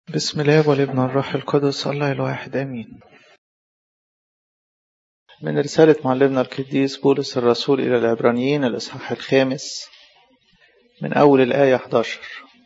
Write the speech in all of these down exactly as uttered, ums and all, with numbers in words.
بسم الله والابن والروح القدس الله الواحد آمين. من رسالة معلمنا القديس بولس الرسول إلى العبرانيين الإصحاح الخامس من أول الآية إحدى عشر.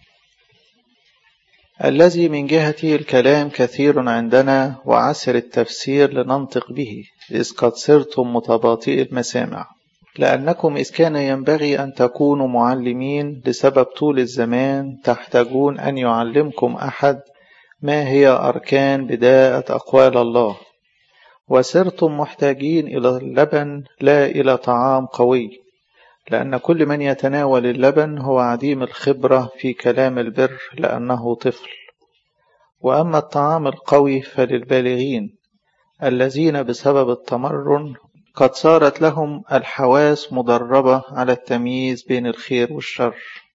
الذي من جهته الكلام كثير عندنا وعسر التفسير لننطق به، إذ قد صرتم متباطئي المسامع، لأنكم إذ كان ينبغي أن تكونوا معلمين لسبب طول الزمان تحتاجون أن يعلمكم أحد ما هي أركان بداءة أقوال الله، وصرتم محتاجين إلى اللبن لا إلى طعام قوي، لأن كل من يتناول اللبن هو عديم الخبرة في كلام البر لأنه طفل. وأما الطعام القوي فللبالغين الذين بسبب التمرن قد صارت لهم الحواس مدربة على التمييز بين الخير والشر.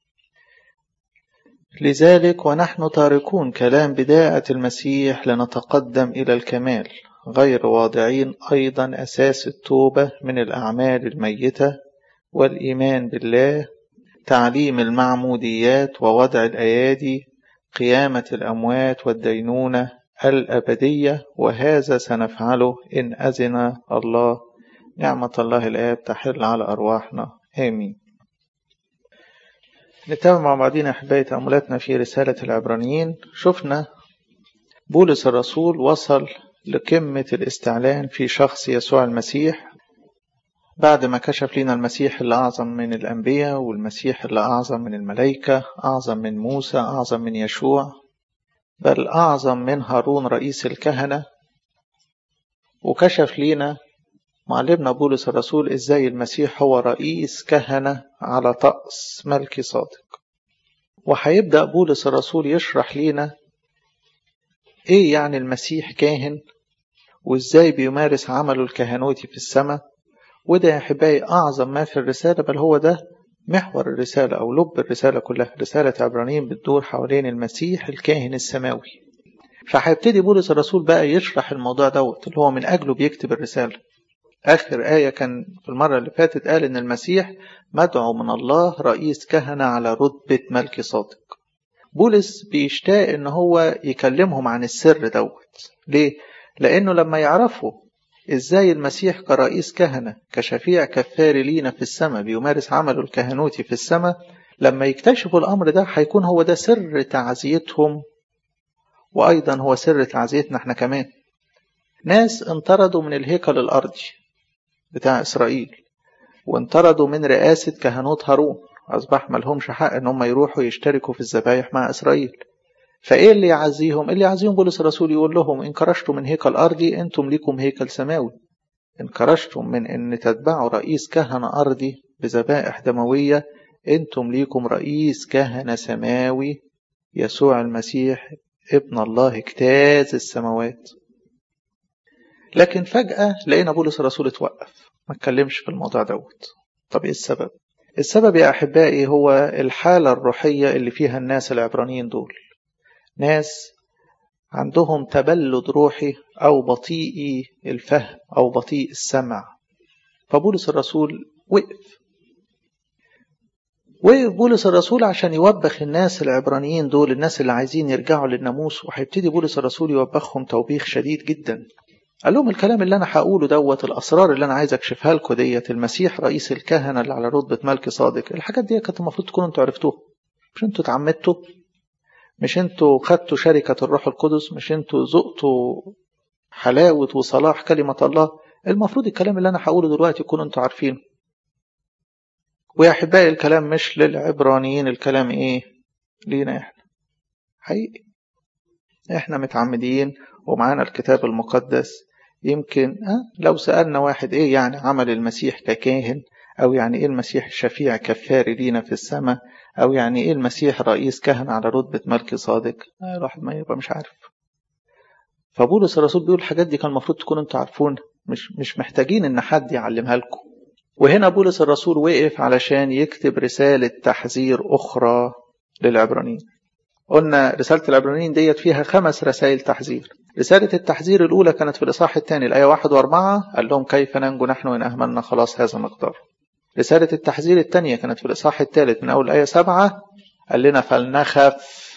لذلك ونحن تاركون كلام بداءة المسيح لنتقدم إلى الكمال، غير واضعين أيضا أساس التوبة من الأعمال الميتة والإيمان بالله، تعليم المعموديات ووضع الأيادي، قيامة الأموات والدينونة الأبدية، وهذا سنفعله إن أذن الله. نعمة الله الآب تحل على أرواحنا آمين. نتابع مع بعضنا أحبائي تأملاتنا في رسالة العبرانيين. شفنا بولس الرسول وصل لقمة الاستعلان في شخص يسوع المسيح بعد ما كشف لنا المسيح اللي أعظم من الأنبياء، والمسيح اللي أعظم من الملائكة، أعظم من موسى، أعظم من يشوع، بل أعظم من هارون رئيس الكهنة. وكشف لنا معلمنا بولس الرسول إزاي المسيح هو رئيس كهنة على طقس ملكي صادق. وهيبدأ بولس الرسول يشرح لنا إيه يعني المسيح كاهن، وإزاي بيمارس عمله الكهنوتي في السماء. وده يا أحبائي أعظم ما في الرسالة، بل هو ده محور الرسالة أو لب الرسالة كلها. رسالة عبرانيين بتدور حوالين المسيح الكاهن السماوي. فهيبتدي بولس الرسول بقى يشرح الموضوع دوت اللي هو من أجله بيكتب الرسالة. آخر آية كان في المرة اللي فاتت قال إن المسيح مدعو من الله رئيس كهنة على رتبة ملكي صادق. بولس بيشتاق إن هو يكلمهم عن السر دوت. ليه؟ لأنه لما يعرفوا إزاي المسيح كرئيس كهنة كشفيع كفاري لينا في السماء بيمارس عمله الكهنوتي في السماء، لما يكتشفوا الأمر ده هيكون هو ده سر تعزيتهم، وأيضا هو سر تعزيتنا احنا كمان. ناس انطردوا من الهيكل الأرضي بتاع إسرائيل، وانطردوا من رئاسة كهنوت هارون، أصبح ملهمش حق إن هم يروحوا يشتركوا في الذبايح مع إسرائيل. فإيه اللي يعزيهم؟ اللي يعزيهم بولس الرسول يقول لهم إن كرشتم من هيكل أرضي أنتم ليكم هيكل سماوي. إن كرشتم من أن تتبعوا رئيس كهنة أرضي بذبائح دموية، أنتم ليكم رئيس كهنة سماوي يسوع المسيح ابن الله اجتاز السماوات. لكن فجأة لقينا بولس الرسول اتوقف، ما اتكلمش في الموضوع دوت. طب إيه السبب؟ السبب يا أحبائي هو الحالة الروحية اللي فيها الناس العبرانيين دول. ناس عندهم تبلد روحي أو بطيء الفهم أو بطيء السمع. فبولس الرسول وقف وقف بولس الرسول عشان يوبخ الناس العبرانيين دول، الناس اللي عايزين يرجعوا للناموس. وهيبتدي بولس الرسول يوبخهم توبيخ شديد جدا. قال لهم الكلام اللي أنا هقوله دوت، الأسرار اللي أنا عايز أكشفها لكم ديت، المسيح رئيس الكهنة اللي على رتبة ملكي صادق، الحاجات دي كانت المفروض تكونوا أنتوا عرفتوها. مش أنتوا اتعمدتوا؟ مش أنتوا خدتوا شركة الروح القدس؟ مش أنتوا ذقتوا حلاوة وصلاح كلمة الله؟ المفروض الكلام اللي أنا هقوله دلوقتي يكونوا أنتوا عارفينه. ويا أحبائي الكلام مش للعبرانيين، الكلام إيه؟ لينا إحنا. حقيقي إحنا متعمدين ومعانا الكتاب المقدس. يمكن أه لو سألنا واحد إيه يعني عمل المسيح ككاهن، أو يعني إيه المسيح شفيع كفاري لينا في السماء، أو يعني إيه المسيح رئيس كهنة على رتبة ملكي صادق، أه الواحد ما يبقى مش عارف. فبولس الرسول بيقول الحاجات دي كان المفروض تكونوا انتوا عارفون، مش مش محتاجين ان حد يعلمها لكم. وهنا بولس الرسول وقف علشان يكتب رسالة تحذير أخرى للعبرانيين. قلنا رسالة العبرانيين ديت فيها خمس رسائل تحذير. رسالة التحذير الأولى كانت في الإصحاح الثاني الآية واحد وأربعة، قال لهم كيف ننجو نحن إن أهملنا خلاص هذا مقدار. رسالة التحذير الثانية كانت في الإصحاح الثالث من أول الآية سبعة، قال لنا فلنخف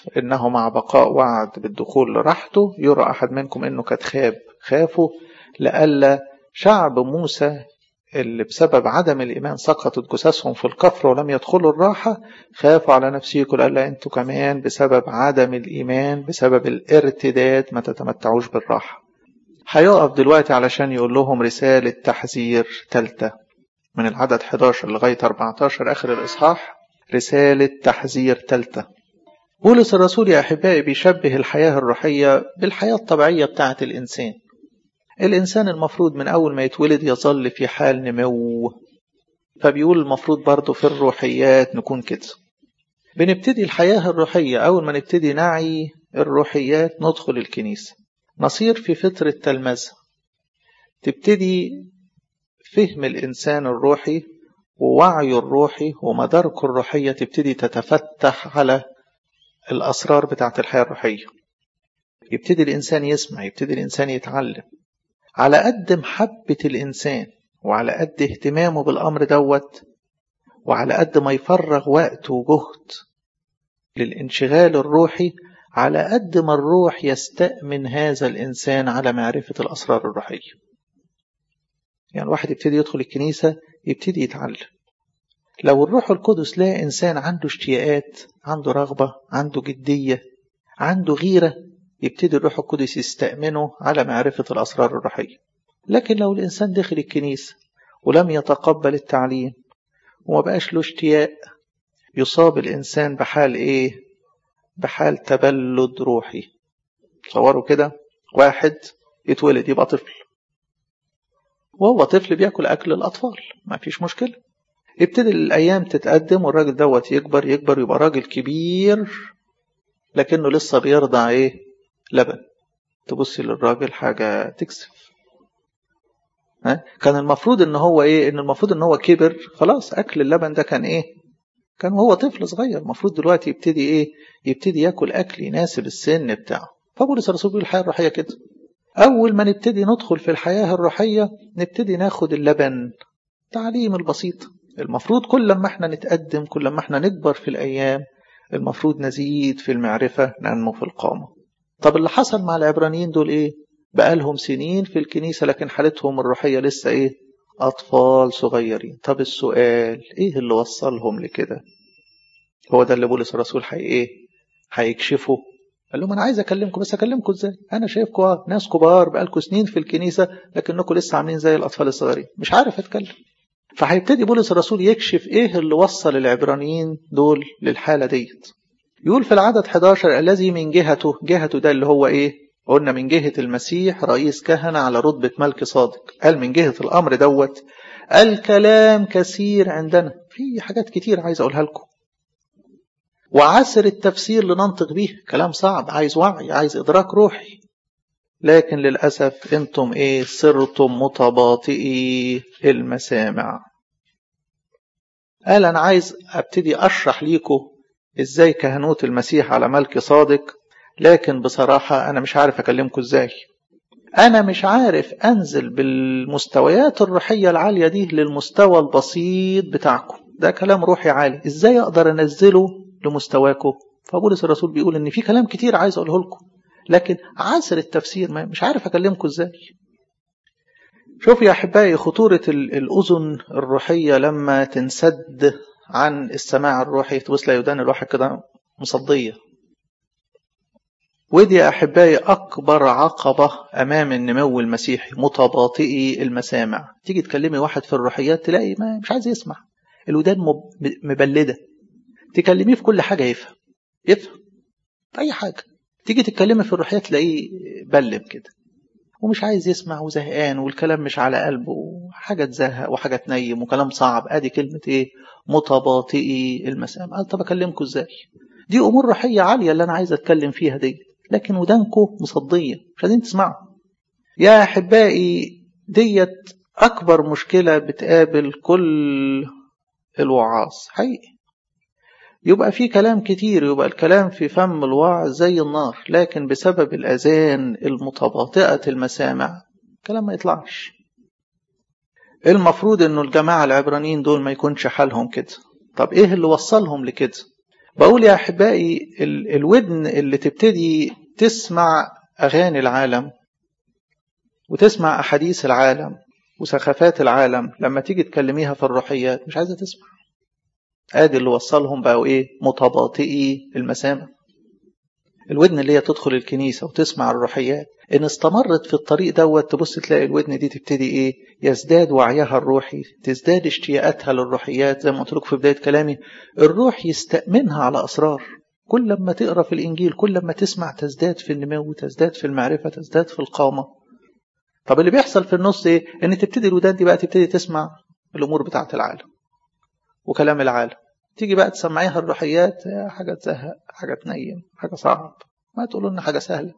إنه مع بقاء وعد بالدخول لراحته يرى أحد منكم إنه قد خاب. خافوا لألا شعب موسى اللي بسبب عدم الإيمان سقطت جثثهم في الكفر ولم يدخلوا الراحة، خافوا على نفسيكم لألا أنتوا كمان بسبب عدم الإيمان بسبب الارتداد ما تتمتعوش بالراحة. هيقف دلوقتي علشان يقول لهم رسالة تحذير ثالثة من العدد حداشر لغاية أربعتاشر آخر الإصحاح، رسالة تحذير ثالثة. بولس الرسول يا أحبائي بيشبه الحياة الروحية بالحياة الطبيعية بتاعة الإنسان. الإنسان المفروض من أول ما يتولد يظل في حال نمو، فبيقول المفروض برضو في الروحيات نكون كده. بنبتدي الحياة الروحية أول ما نبتدي نعي الروحيات ندخل الكنيسة، نصير في فترة تلمذة، تبتدي فهم الإنسان الروحي ووعيه الروحي ومداركه الروحية تبتدي تتفتح على الأسرار بتاعة الحياة الروحية. يبتدي الإنسان يسمع، يبتدي الإنسان يتعلم. على قد محبة الإنسان وعلى قد اهتمامه بالأمر دوت وعلى قد ما يفرغ وقت وجهد للانشغال الروحي، على قد ما الروح يستأمن هذا الإنسان على معرفة الأسرار الروحية. يعني الواحد يبتدي يدخل الكنيسة يبتدي يتعلم. لو الروح القدس لا إنسان عنده اشتياقات، عنده رغبة، عنده جدية، عنده غيرة، يبتدي الروح القدس يستأمنه على معرفة الأسرار الروحية. لكن لو الإنسان دخل الكنيسة ولم يتقبل التعليم وما بقاش له اشتياق، يصاب الإنسان بحال إيه؟ بحال تبلد روحي. تصوروا كده واحد يتولد يبقى طفل، وهو طفل بيأكل أكل الأطفال، ما فيش مشكلة. يبتدي الأيام تتقدم والراجل دوت يكبر يكبر يبقى راجل كبير، لكنه لسه بيرضع إيه؟ لبن. تبصي للراجل حاجة تكسف. ها؟ كان المفروض إن هو إيه؟ إن المفروض إن هو كبر خلاص، أكل اللبن ده كان إيه؟ كان هو طفل صغير. المفروض دلوقتي يبتدي إيه؟ يبتدي يأكل أكل يناسب السن بتاعه. فبولس الرسول بيقول الحياة الروحية كده، أول ما نبتدي ندخل في الحياة الروحية نبتدي ناخد اللبن، تعليم البسيط. المفروض كل ما احنا نتقدم، كل ما احنا نكبر في الأيام، المفروض نزيد في المعرفة، ننمو في القامة. طب اللي حصل مع العبرانيين دول ايه؟ بقالهم سنين في الكنيسة لكن حالتهم الروحية لسه ايه؟ أطفال صغيرين. طب السؤال ايه اللي وصلهم لكده؟ هو ده اللي بولس الرسول حي ايه؟ هيكشفه. قال لهم انا عايز اكلمكم، بس اكلمكم ازاي؟ انا شايفكم ناس كبار بقالكم سنين في الكنيسة لكنكم لسه عاملين زي الأطفال الصغيرين، مش عارف اتكلم. فهيبتدي بولس الرسول يكشف ايه اللي وصل العبرانيين دول للحالة ديت. يقول في العدد حداشر الذي من جهته، جهته ده اللي هو ايه؟ قلنا من جهة المسيح رئيس كهنة على رتبة ملك صادق. قال من جهة الأمر دوت الكلام كثير عندنا، في حاجات كتير عايز أقولها لكم، وعسر التفسير لننطق به. كلام صعب، عايز وعي، عايز إدراك روحي. لكن للأسف انتم ايه؟ صرتم متباطئي المسامع. قال أنا عايز أبتدي أشرح ليكم إزاي كهنوت المسيح على ملك صادق، لكن بصراحة أنا مش عارف أكلمكم إزاي. أنا مش عارف أنزل بالمستويات الروحية العالية دي للمستوى البسيط بتاعكم. ده كلام روحي عالي، إزاي أقدر أنزله لمستواكم؟ فبولس الرسول بيقول إن في كلام كتير عايز أقوله لكم، لكن عسر التفسير مش عارف أكلمكم إزاي. شوف يا أحبائي خطورة الأذن الروحية لما تنسد عن السماع الروحي، تبص ليودان الواحد كده مصدية. ودي يا أحبائي أكبر عقبة أمام النمو المسيحي، متباطئي المسامع. تيجي تكلمي واحد في الروحيات تلاقي ما مش عايز يسمع، الودان مبلدة. تكلميه في كل حاجة يفهم يفهم في أي حاجة. تيجي تتكلمي في الروحيات تلاقيه بلم كده ومش عايز يسمع وزهقان، والكلام مش على قلبه، حاجة تزهق وحاجة تنيم وكلام صعب. ادي كلمة ايه؟ متباطئي المسامع. قال طب اكلمكم ازاي؟ دي امور روحية عالية اللي انا عايز اتكلم فيها دي، لكن ودانكم مصدية مش عايزين تسمعوا. يا احبائي ديت اكبر مشكلة بتقابل كل الوعاظ حقيقي. يبقى في كلام كتير، يبقى الكلام في فم الواعظ زي النار، لكن بسبب الأذان المتباطئة المسامع كلام ما يطلعش. المفروض انه الجماعة العبرانيين دول ما يكونش حالهم كده. طب ايه اللي وصلهم لكده؟ بقول يا أحبائي ال الودن اللي تبتدي تسمع أغاني العالم وتسمع أحاديث العالم وسخافات العالم، لما تيجي تكلميها في الروحيات مش عايزة تسمع. آدي اللي وصلهم بقوا إيه؟ متباطئي المسامع. الودن اللي هي تدخل الكنيسة وتسمع الروحيات، إن استمرت في الطريق دوت تبص تلاقي الودن دي تبتدي إيه؟ يزداد وعيها الروحي، تزداد اشتياقاتها للروحيات. زي ما قلت لكم في بداية كلامي، الروح يستأمنها على أسرار. كل لما تقرأ في الإنجيل، كل لما تسمع، تزداد في النمو، تزداد في المعرفة، تزداد في القامة. طب اللي بيحصل في النص إيه؟ إن تبتدي الودان دي بقى تبتدي تسمع الأمور بتاعة العالم وكلام العالم. تيجي بقى تسمعيها الروحيات، حاجة تزهق، حاجة تنيم، حاجة صعب، ما تقولوا لنا حاجة سهلة.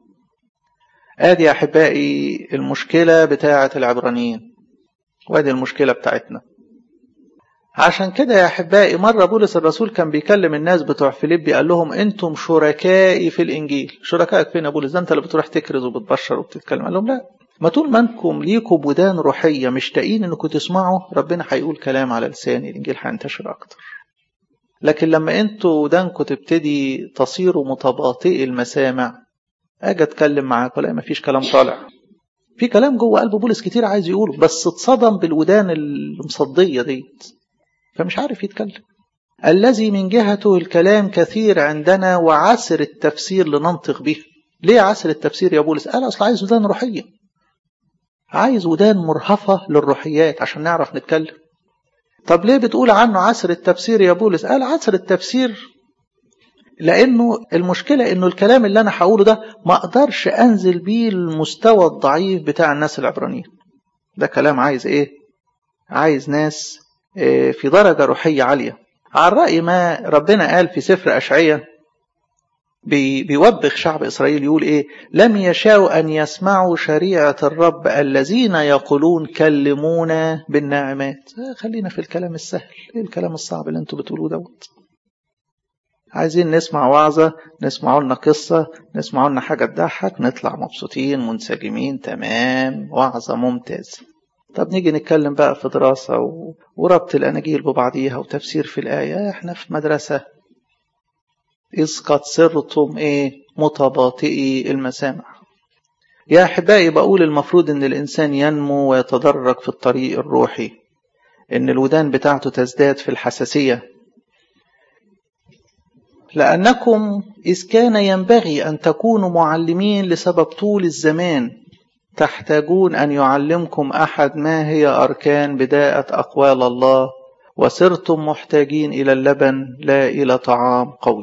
آدي يا أحبائي المشكلة بتاعة العبرانيين، وادي المشكلة بتاعتنا. عشان كده يا أحبائي مرة بولس الرسول كان بيكلم الناس بتوع فيليبي، قال لهم أنتم شركائي في الإنجيل. شركائك فين يا بولس؟ ده أنت اللي بتروح تكرز وبتبشر وبتتكلم. قال لهم لا، ما طول ما انكم ليكم ودان روحية مشتاقين انكم تسمعوا، ربنا هيقول كلام على لساني، الإنجيل هينتشر أكتر. لكن لما انتوا ودانكم تبتدي تصيروا متباطئي المسامع، اجي اتكلم معاك ولا ما فيش كلام طالع. في كلام جوه قلب بولس كتير عايز يقوله، بس اتصدم بالودان المصدية ديت فمش عارف يتكلم. الذي من جهته الكلام كثير عندنا وعسر التفسير لننطق به. ليه عسر التفسير يا بولس؟ قال اصل عايز ودان روحية، عايز ودان مرهفة للروحيات عشان نعرف نتكلم. طب ليه بتقول عنه عسر التفسير يا بولس؟ قال عسر التفسير لأنه المشكلة إنه الكلام اللي أنا هقوله ده ما أقدرش أنزل بيه المستوى الضعيف بتاع الناس العبرانيين. ده كلام عايز إيه؟ عايز ناس في درجة روحية عالية. على رأي ما ربنا قال في سفر أشعية، بيوبخ شعب إسرائيل يقول إيه؟ لم يشاءوا أن يسمعوا شريعة الرب الذين يقولون كلمونا بالناعمات. خلينا في الكلام السهل، إيه الكلام الصعب اللي أنتوا بتقولوه دوت؟ عايزين نسمع وعظة، نسمعوا لنا قصة، نسمعوا لنا حاجة تضحك، نطلع مبسوطين منسجمين، تمام، وعظة ممتاز. طب نيجي نتكلم بقى في دراسة و... وربط الأناجيل ببعضيها وتفسير في الآية. احنا في مدرسة. إذ قد صرتم إيه؟ متباطئي المسامع. يا أحبائي بقول المفروض إن الإنسان ينمو ويتدرج في الطريق الروحي، إن الودان بتاعته تزداد في الحساسية. لأنكم إذ كان ينبغي أن تكونوا معلمين لسبب طول الزمان، تحتاجون أن يعلمكم أحد ما هي أركان بداءة أقوال الله، وصرتم محتاجين إلى اللبن لا إلى طعام قوي.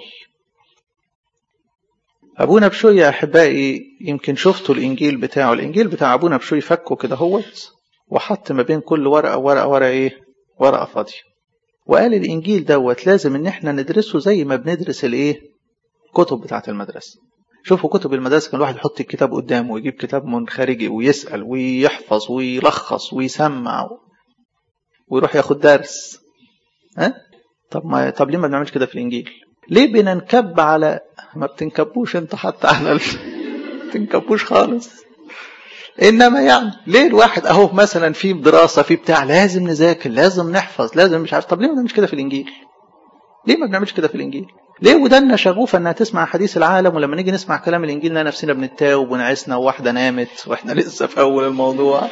أبونا بشوي يا أحبائي يمكن شفتوا الإنجيل بتاعه. الإنجيل بتاع أبونا بشوي فكه كده هوت وحط ما بين كل ورقة ورقة ورقة إيه؟ ورقة فاضية. وقال الإنجيل دوت لازم إن إحنا ندرسه زي ما بندرس الإيه؟ كتب بتاعة المدرسة. شوفوا كتب المدرسة كان الواحد يحط الكتاب قدامه ويجيب كتاب من خارجي ويسأل ويحفظ ويلخص ويسمع ويروح ياخد درس. ها؟ طب ما طب ليه ما بنعملش كده في الإنجيل؟ ليه بننكب على ما بتنكبوش انت حتى على ال... تنكبوش خالص. انما يعني ليه الواحد اهو مثلا في دراسة في بتاع لازم نذاكر لازم نحفظ لازم مش عارف. طب ليه ما بنعملش كده في الإنجيل؟ ليه ما بنعملش كده في الإنجيل؟ ليه ودنا شغوفة انها تسمع حديث العالم، ولما نيجي نسمع كلام الإنجيل نلاقي نفسنا بنتاوب ونعسنا وواحدة نامت واحنا لسه في اول الموضوع.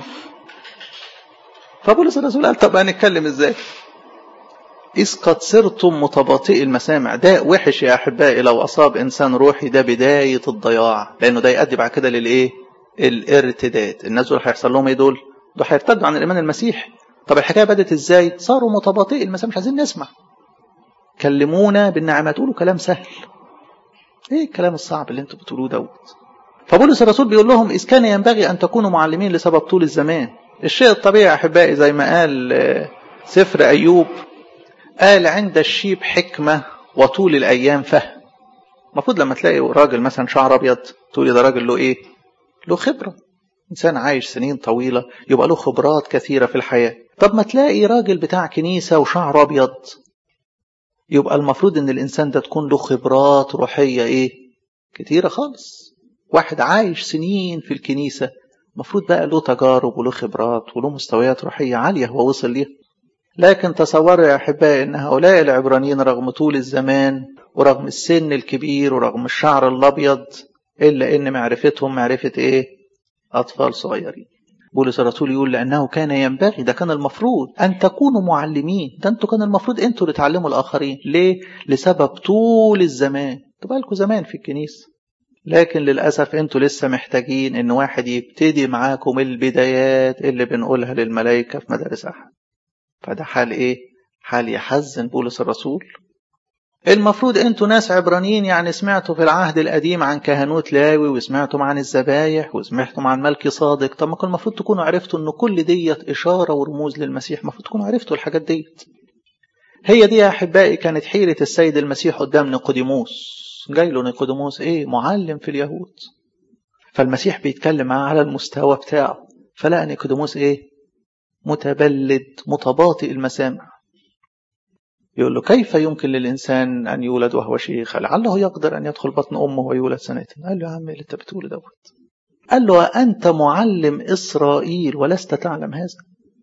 فبولس الرسول قال طب هنتكلم ازاي؟ إذ قد صرتم متباطئي المسامع. ده وحش يا أحبائي لو أصاب إنسان روحي، ده بداية الضياع، لأنه ده يؤدي بعد كده للإيه؟ الارتداد. الناس دول هيحصل لهم إيه دول؟ دول هيرتدوا عن الإيمان المسيحي. طب الحكاية بدت إزاي؟ صاروا متباطئي المسامع، مش عايزين نسمع. كلمونا بالنعمة، تقولوا كلام سهل. إيه الكلام الصعب اللي أنتوا بتقولوه دوت؟ فبولس الرسول بيقول لهم إذ كان ينبغي أن تكونوا معلمين لسبب طول الزمان. الشيء الطبيعي يا أحبائي زي ما قال سفر أيوب، قال عند الشيب حكمة وطول الأيام فهم. المفروض لما تلاقي راجل مثلا شعر أبيض تقولي ده راجل له إيه؟ له خبرة. إنسان عايش سنين طويلة يبقى له خبرات كثيرة في الحياة. طب ما تلاقي راجل بتاع كنيسة وشعر أبيض، يبقى المفروض إن الإنسان ده تكون له خبرات روحية إيه؟ كثيرة خالص. واحد عايش سنين في الكنيسة المفروض بقى له تجارب وله خبرات وله مستويات روحية عالية هو وصل ليها. لكن تصوروا يا أحبائي أن هؤلاء العبرانيين رغم طول الزمان ورغم السن الكبير ورغم الشعر الأبيض إلا أن معرفتهم معرفة إيه؟ أطفال صغيرين. بولس الرسول يقول لأنه كان ينبغي، ده كان المفروض أن تكونوا معلمين، ده أنتوا كان المفروض أنتوا اللي تعلموا الآخرين. ليه؟ لسبب طول الزمان. تبقى لكم زمان في الكنيسة، لكن للأسف أنتوا لسه محتاجين أن واحد يبتدي معاكم البدايات اللي بنقولها للملائكة في مدارس أحد. فده حال إيه؟ حال يحزن بولس الرسول. المفروض أنتوا ناس عبرانيين، يعني سمعتوا في العهد القديم عن كهنوت لاوي وسمعتم عن الذبايح وسمعتم عن ملكي صادق. طب ما كان المفروض تكونوا عرفتوا أن كل ديت إشارة ورموز للمسيح، المفروض تكونوا عرفتوا الحاجات ديت. هي دي يا أحبائي كانت حيرة السيد المسيح قدام نيقوديموس. جاي له نيقوديموس إيه؟ معلم في اليهود. فالمسيح بيتكلم معاه على المستوى بتاعه، فلقى نيقوديموس إيه؟ متبلد متباطئ المسامع. يقول له كيف يمكن للإنسان أن يولد وهو شيخ؟ لعله يقدر أن يدخل بطن أمه ويولد سنتين. قال له يا عم اللي أنت بتقوله دوت. قال له أنت معلم إسرائيل ولست تعلم هذا؟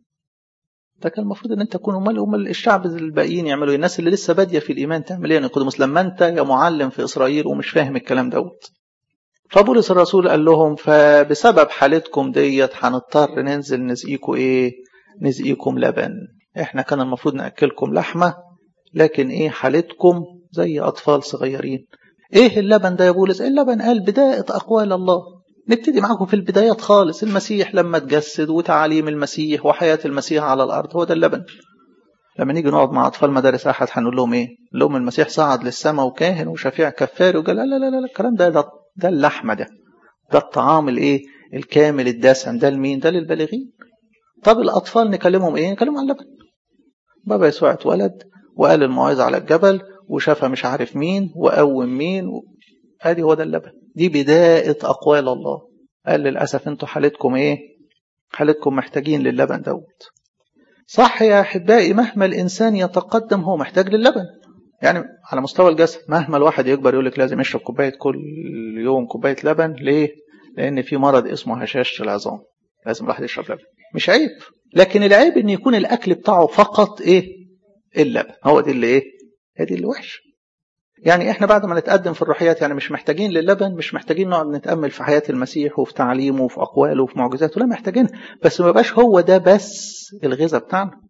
ده كان المفروض أن أنت تكون أمال أمال الشعب الباقيين يعملوا، الناس اللي لسه بادية في الإيمان تعمل إيه؟ نيقوديموس لما أنت يا معلم في إسرائيل ومش فاهم الكلام دوت. فبولس الرسول قال لهم فبسبب حالتكم ديت هنضطر ننزل نسقيكم إيه؟ نسقيكم لبن. إحنا كان المفروض نأكلكم لحمة، لكن إيه حالتكم زي أطفال صغيرين. إيه اللبن ده يا بولس؟ اللبن قال بداية أقوال الله. نبتدي معاكم في البدايات خالص، المسيح لما تجسد وتعاليم المسيح وحياة المسيح على الأرض، هو ده اللبن. لما نيجي نقعد مع أطفال مدارس أحد هنقول لهم إيه؟ لهم المسيح صعد للسماء وكاهن وشفيع كفار وقال لا لا لا لا الكلام ده ده, ده اللحمة، ده ده الطعام الإيه؟ الكامل الدسم. ده لمين؟ ده للبالغين. طب الأطفال نكلمهم إيه؟ نكلمهم عن اللبن. بابا يسوع اتولد وقال الموعظة على الجبل وشافها مش عارف مين وقوم مين و... ادي هو ده اللبن. دي بداية أقوال الله. قال للأسف انتوا حالتكم ايه؟ حالتكم محتاجين للبن دوت. صح يا أحبائي، مهما الإنسان يتقدم هو محتاج للبن. يعني على مستوى الجسد مهما الواحد يكبر يقولك لازم يشرب كوباية كل يوم كوباية لبن. ليه؟ لأن في مرض اسمه هشاشة العظام، لازم الواحد يشرب لبن. مش عيب، لكن العيب ان يكون الأكل بتاعه فقط ايه؟ اللبن. هو دي اللي ايه؟ هذه اللي وحش. يعني احنا بعد ما نتقدم في الروحيات يعني مش محتاجين للبن، مش محتاجين نقعد نتأمل في حياة المسيح وفي تعليمه وفي أقواله وفي معجزاته، لا محتاجين، بس ما بقاش هو ده بس الغذاء بتاعنا.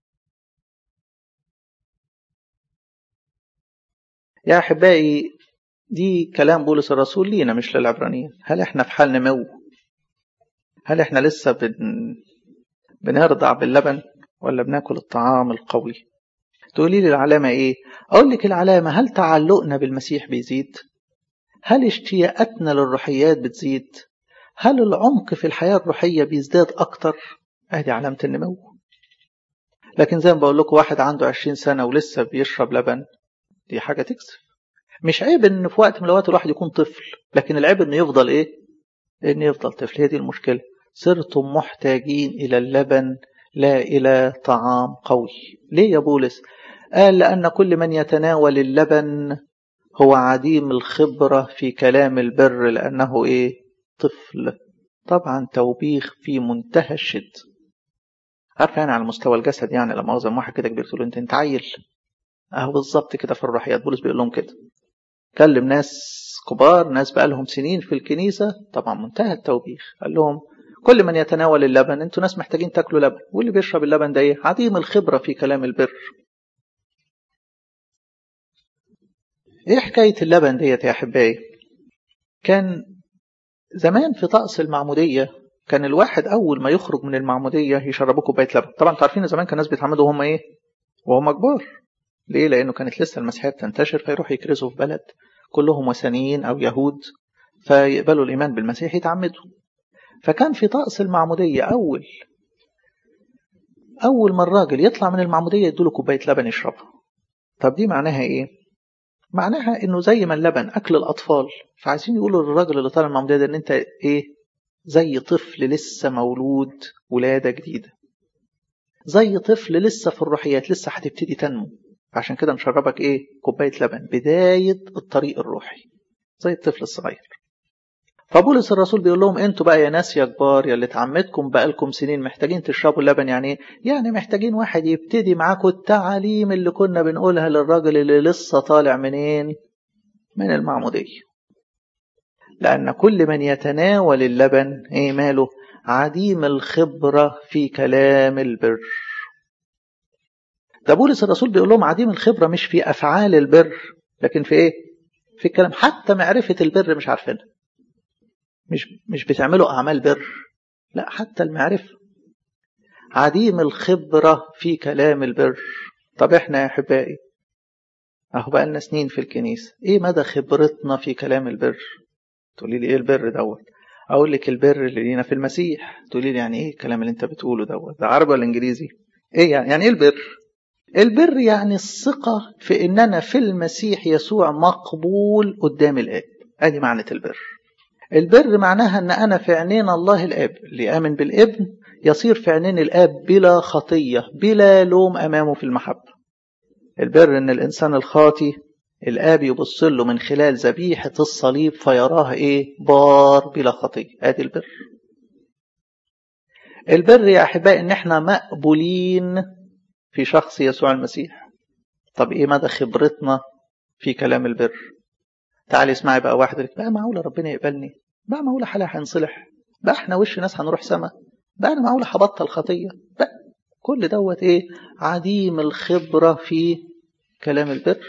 يا أحبائي دي كلام بولس الرسول لينا مش للعبرانيين. هل احنا في حال نمو؟ هل احنا لسه بن... بنرضع باللبن ولا بناكل الطعام القوي؟ تقولي لي العلامة ايه؟ اقول لك العلامة هل تعلقنا بالمسيح بيزيد؟ هل اشتياقاتنا للروحيات بتزيد؟ هل العمق في الحياة الروحية بيزداد اكتر؟ ادي علامة النمو. لكن زي ما بقول لكم واحد عنده عشرين سنة ولسه بيشرب لبن، دي حاجة تكسف. مش عيب ان في وقت من الاوقات الواحد يكون طفل، لكن العيب انه يفضل ايه؟ انه يفضل طفل. هي دي المشكلة. صرتم محتاجين الى اللبن لا الى طعام قوي. ليه يا بولس؟ قال لأن كل من يتناول اللبن هو عديم الخبرة في كلام البر لأنه إيه؟ طفل. طبعا توبيخ في منتهى الشد. عارف يعني على مستوى الجسد، يعني لما أوزن واحد كده كبير تقول أنت أنت عيل. أهو بالظبط كده في الروحيات بولس بيقول لهم كده. كلم ناس كبار، ناس بقالهم سنين في الكنيسة، طبعا منتهى التوبيخ. قال لهم كل من يتناول اللبن، أنتوا ناس محتاجين تاكلوا لبن، واللي بيشرب اللبن ده إيه؟ عديم الخبرة في كلام البر. ايه حكاية اللبن ديت يا أحبائي؟ كان زمان في طقس المعمودية كان الواحد أول ما يخرج من المعمودية يشربوه كوباية لبن. طبعا انتوا عارفين زمان كان الناس بيتعمدوا وهم ايه؟ وهم كبار. ليه؟ لأنه كانت لسه المسيحية بتنتشر، فيروح يكرزوا في بلد كلهم وثنيين أو يهود، فيقبلوا الإيمان بالمسيح يتعمدوا. فكان في طقس المعمودية أول أول ما الراجل يطلع من المعمودية يدوله كوباية لبن يشربها. طب دي معناها ايه؟ معناها انه زي ما اللبن اكل الاطفال، فعايزين يقولوا للراجل اللي طالع المعموديه ده ان انت ايه؟ زي طفل لسه مولود ولاده جديده، زي طفل لسه في الروحيات لسه هتبتدي تنمو، عشان كده نشربك ايه؟ كوبايه لبن، بدايه الطريق الروحي زي الطفل الصغير. فبولس الرسول بيقول لهم انتوا بقى يا ناس يا كبار يا اللي اتعمدكم بقالكم سنين محتاجين تشربوا اللبن. يعني ايه؟ يعني محتاجين واحد يبتدي معاكم التعاليم اللي كنا بنقولها للراجل اللي لسه طالع منين؟ من المعمودية. لأن كل من يتناول اللبن ايه ماله؟ عديم الخبرة في كلام البر. ده بولس الرسول بيقول لهم عديم الخبرة مش في أفعال البر، لكن في ايه؟ في الكلام. حتى معرفة البر مش عارفينها، مش مش بتعملوا أعمال بر، لا حتى المعرفة. عديم الخبرة في كلام البر. طب احنا يا أحبائي أهو بقى لنا سنين في الكنيسة، ايه مدى خبرتنا في كلام البر؟ تقولي لي ايه البر دوت؟ أقول لك البر اللي لينا في المسيح. تقولي لي يعني ايه الكلام اللي انت بتقوله دوت؟ ده عربي ولا انجليزي؟ ايه يعني؟ يعني ايه البر؟ البر يعني الثقة في اننا في المسيح يسوع مقبول قدام الآب. ادي معنى البر. البر معناها ان انا في عينين الله الاب، اللي يامن بالابن يصير في عينين الاب بلا خطيه بلا لوم امامه في المحبه. البر ان الانسان الخاطي الاب يبص له من خلال ذبيحه الصليب فيراه ايه؟ بار بلا خطيه. ادي البر. البر يا احبائي ان احنا مقبولين في شخص يسوع المسيح. طب ايه مدى خبرتنا في كلام البر؟ تعالي اسمعي بقى واحد لك بقى معقوله ربنا يقبلني؟ بقى معقوله حالها هينصلح؟ بقى احنا وش ناس هنروح سما؟ بقى انا معقوله هبطل خطيه؟ بقى كل دوت ايه؟ عديم الخبره في كلام البر.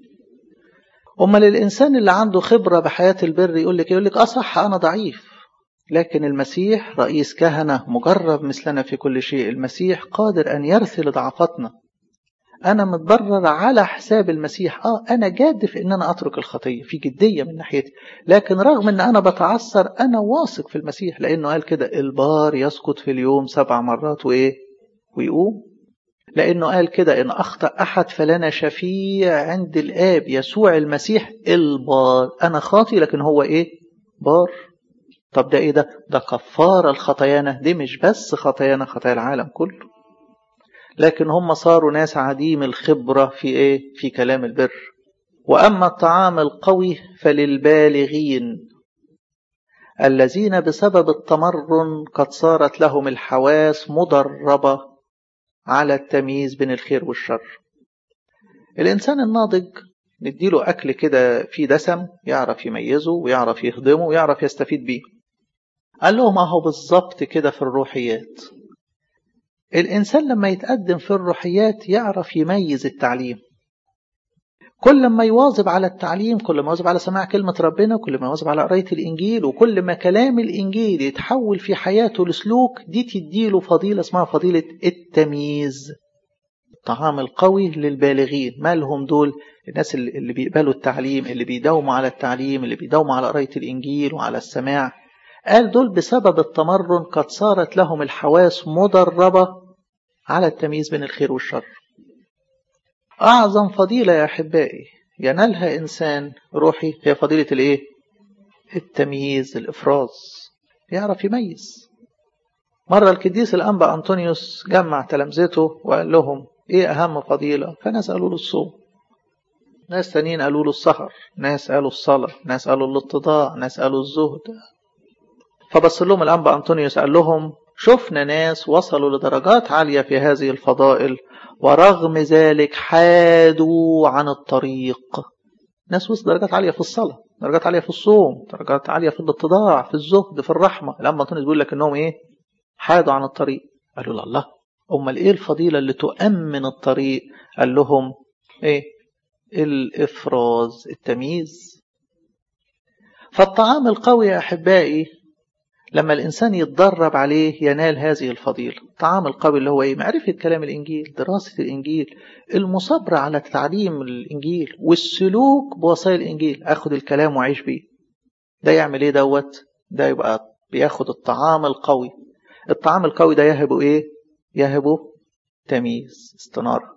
امال الانسان اللي عنده خبره بحياه البر يقول لك يقول لك اه صح انا ضعيف، لكن المسيح رئيس كهنه مجرب مثلنا في كل شيء. المسيح قادر ان يرثي ضعفاتنا. أنا متضرر على حساب المسيح. آه أنا جادف إن أنا أترك الخطية، في جدية من ناحيتي، لكن رغم إن أنا بتعثر أنا واثق في المسيح، لأنه قال كده البار يسقط في اليوم سبع مرات وإيه؟ ويقوم. لأنه قال كده إن أخطأ أحد فلنا شفيع عند الآب يسوع المسيح البار. أنا خاطي لكن هو إيه؟ بار. طب ده إيه ده؟ ده كفارة الخطايانا. دي مش بس خطايانا، خطايا العالم كله. لكن هم صاروا ناس عديم الخبرة في ايه؟ في كلام البر. واما الطعام القوي فللبالغين الذين بسبب التمرن قد صارت لهم الحواس مدربة على التمييز بين الخير والشر. الانسان الناضج نديله اكل كده فيه دسم يعرف يميزه ويعرف يهضمه ويعرف يستفيد بيه. قال لهم اهو بالظبط كده في الروحيات. الإنسان لما يتقدم في الروحيات يعرف يميز التعليم. كل ما يواظب على التعليم، كل ما يواظب على سماع كلمة ربنا، كل ما يواظب على قراية الإنجيل، وكل ما كلام الإنجيل يتحول في حياته لسلوك، دي تديله فضيلة اسمها فضيلة التمييز. الطعام القوي للبالغين. مالهم دول؟ الناس اللي بيقبلوا التعليم، اللي بيداوموا على التعليم، اللي بيداوموا على قراية الإنجيل وعلى السماع. قال دول بسبب التمرن قد صارت لهم الحواس مدربة على التمييز بين الخير والشر. أعظم فضيلة يا أحبائي ينالها إنسان روحي هي فضيلة الإيه؟ التمييز، الإفراز. يعرف يميز. مرة القديس الأنبا أنطونيوس جمع تلامذته وقال لهم إيه أهم فضيلة؟ فناس قالوا له الصوم، ناس تانيين قالوا له السهر، ناس قالوا الصلاة، ناس قالوا الاتضاع، ناس قالوا الزهد. فبص لهم الأنبا أنطونيوس قال لهم شفنا ناس وصلوا لدرجات عالية في هذه الفضائل ورغم ذلك حادوا عن الطريق. ناس وصلوا درجات عالية في الصلاة، درجات عالية في الصوم، درجات عالية في الاتضاع، في الزهد، في الرحمة. الأنبا أنطونيوس بيقول لك إنهم إيه؟ حادوا عن الطريق. قالوا له الله، أمال إيه الفضيلة اللي تؤمن الطريق؟ قال لهم إيه؟ الإفراز، التمييز. فالطعام القوي يا أحبائي لما الإنسان يتدرب عليه ينال هذه الفضيلة. الطعام القوي اللي هو إيه؟ معرفة كلام الإنجيل، دراسة الإنجيل، المصابرة على تعليم الإنجيل، والسلوك بوصايا الإنجيل. أخذ الكلام وعيش بيه. ده يعمل إيه دوت؟ ده يبقى بياخد الطعام القوي. الطعام القوي ده يهبه إيه؟ يهبه تمييز، استنارة.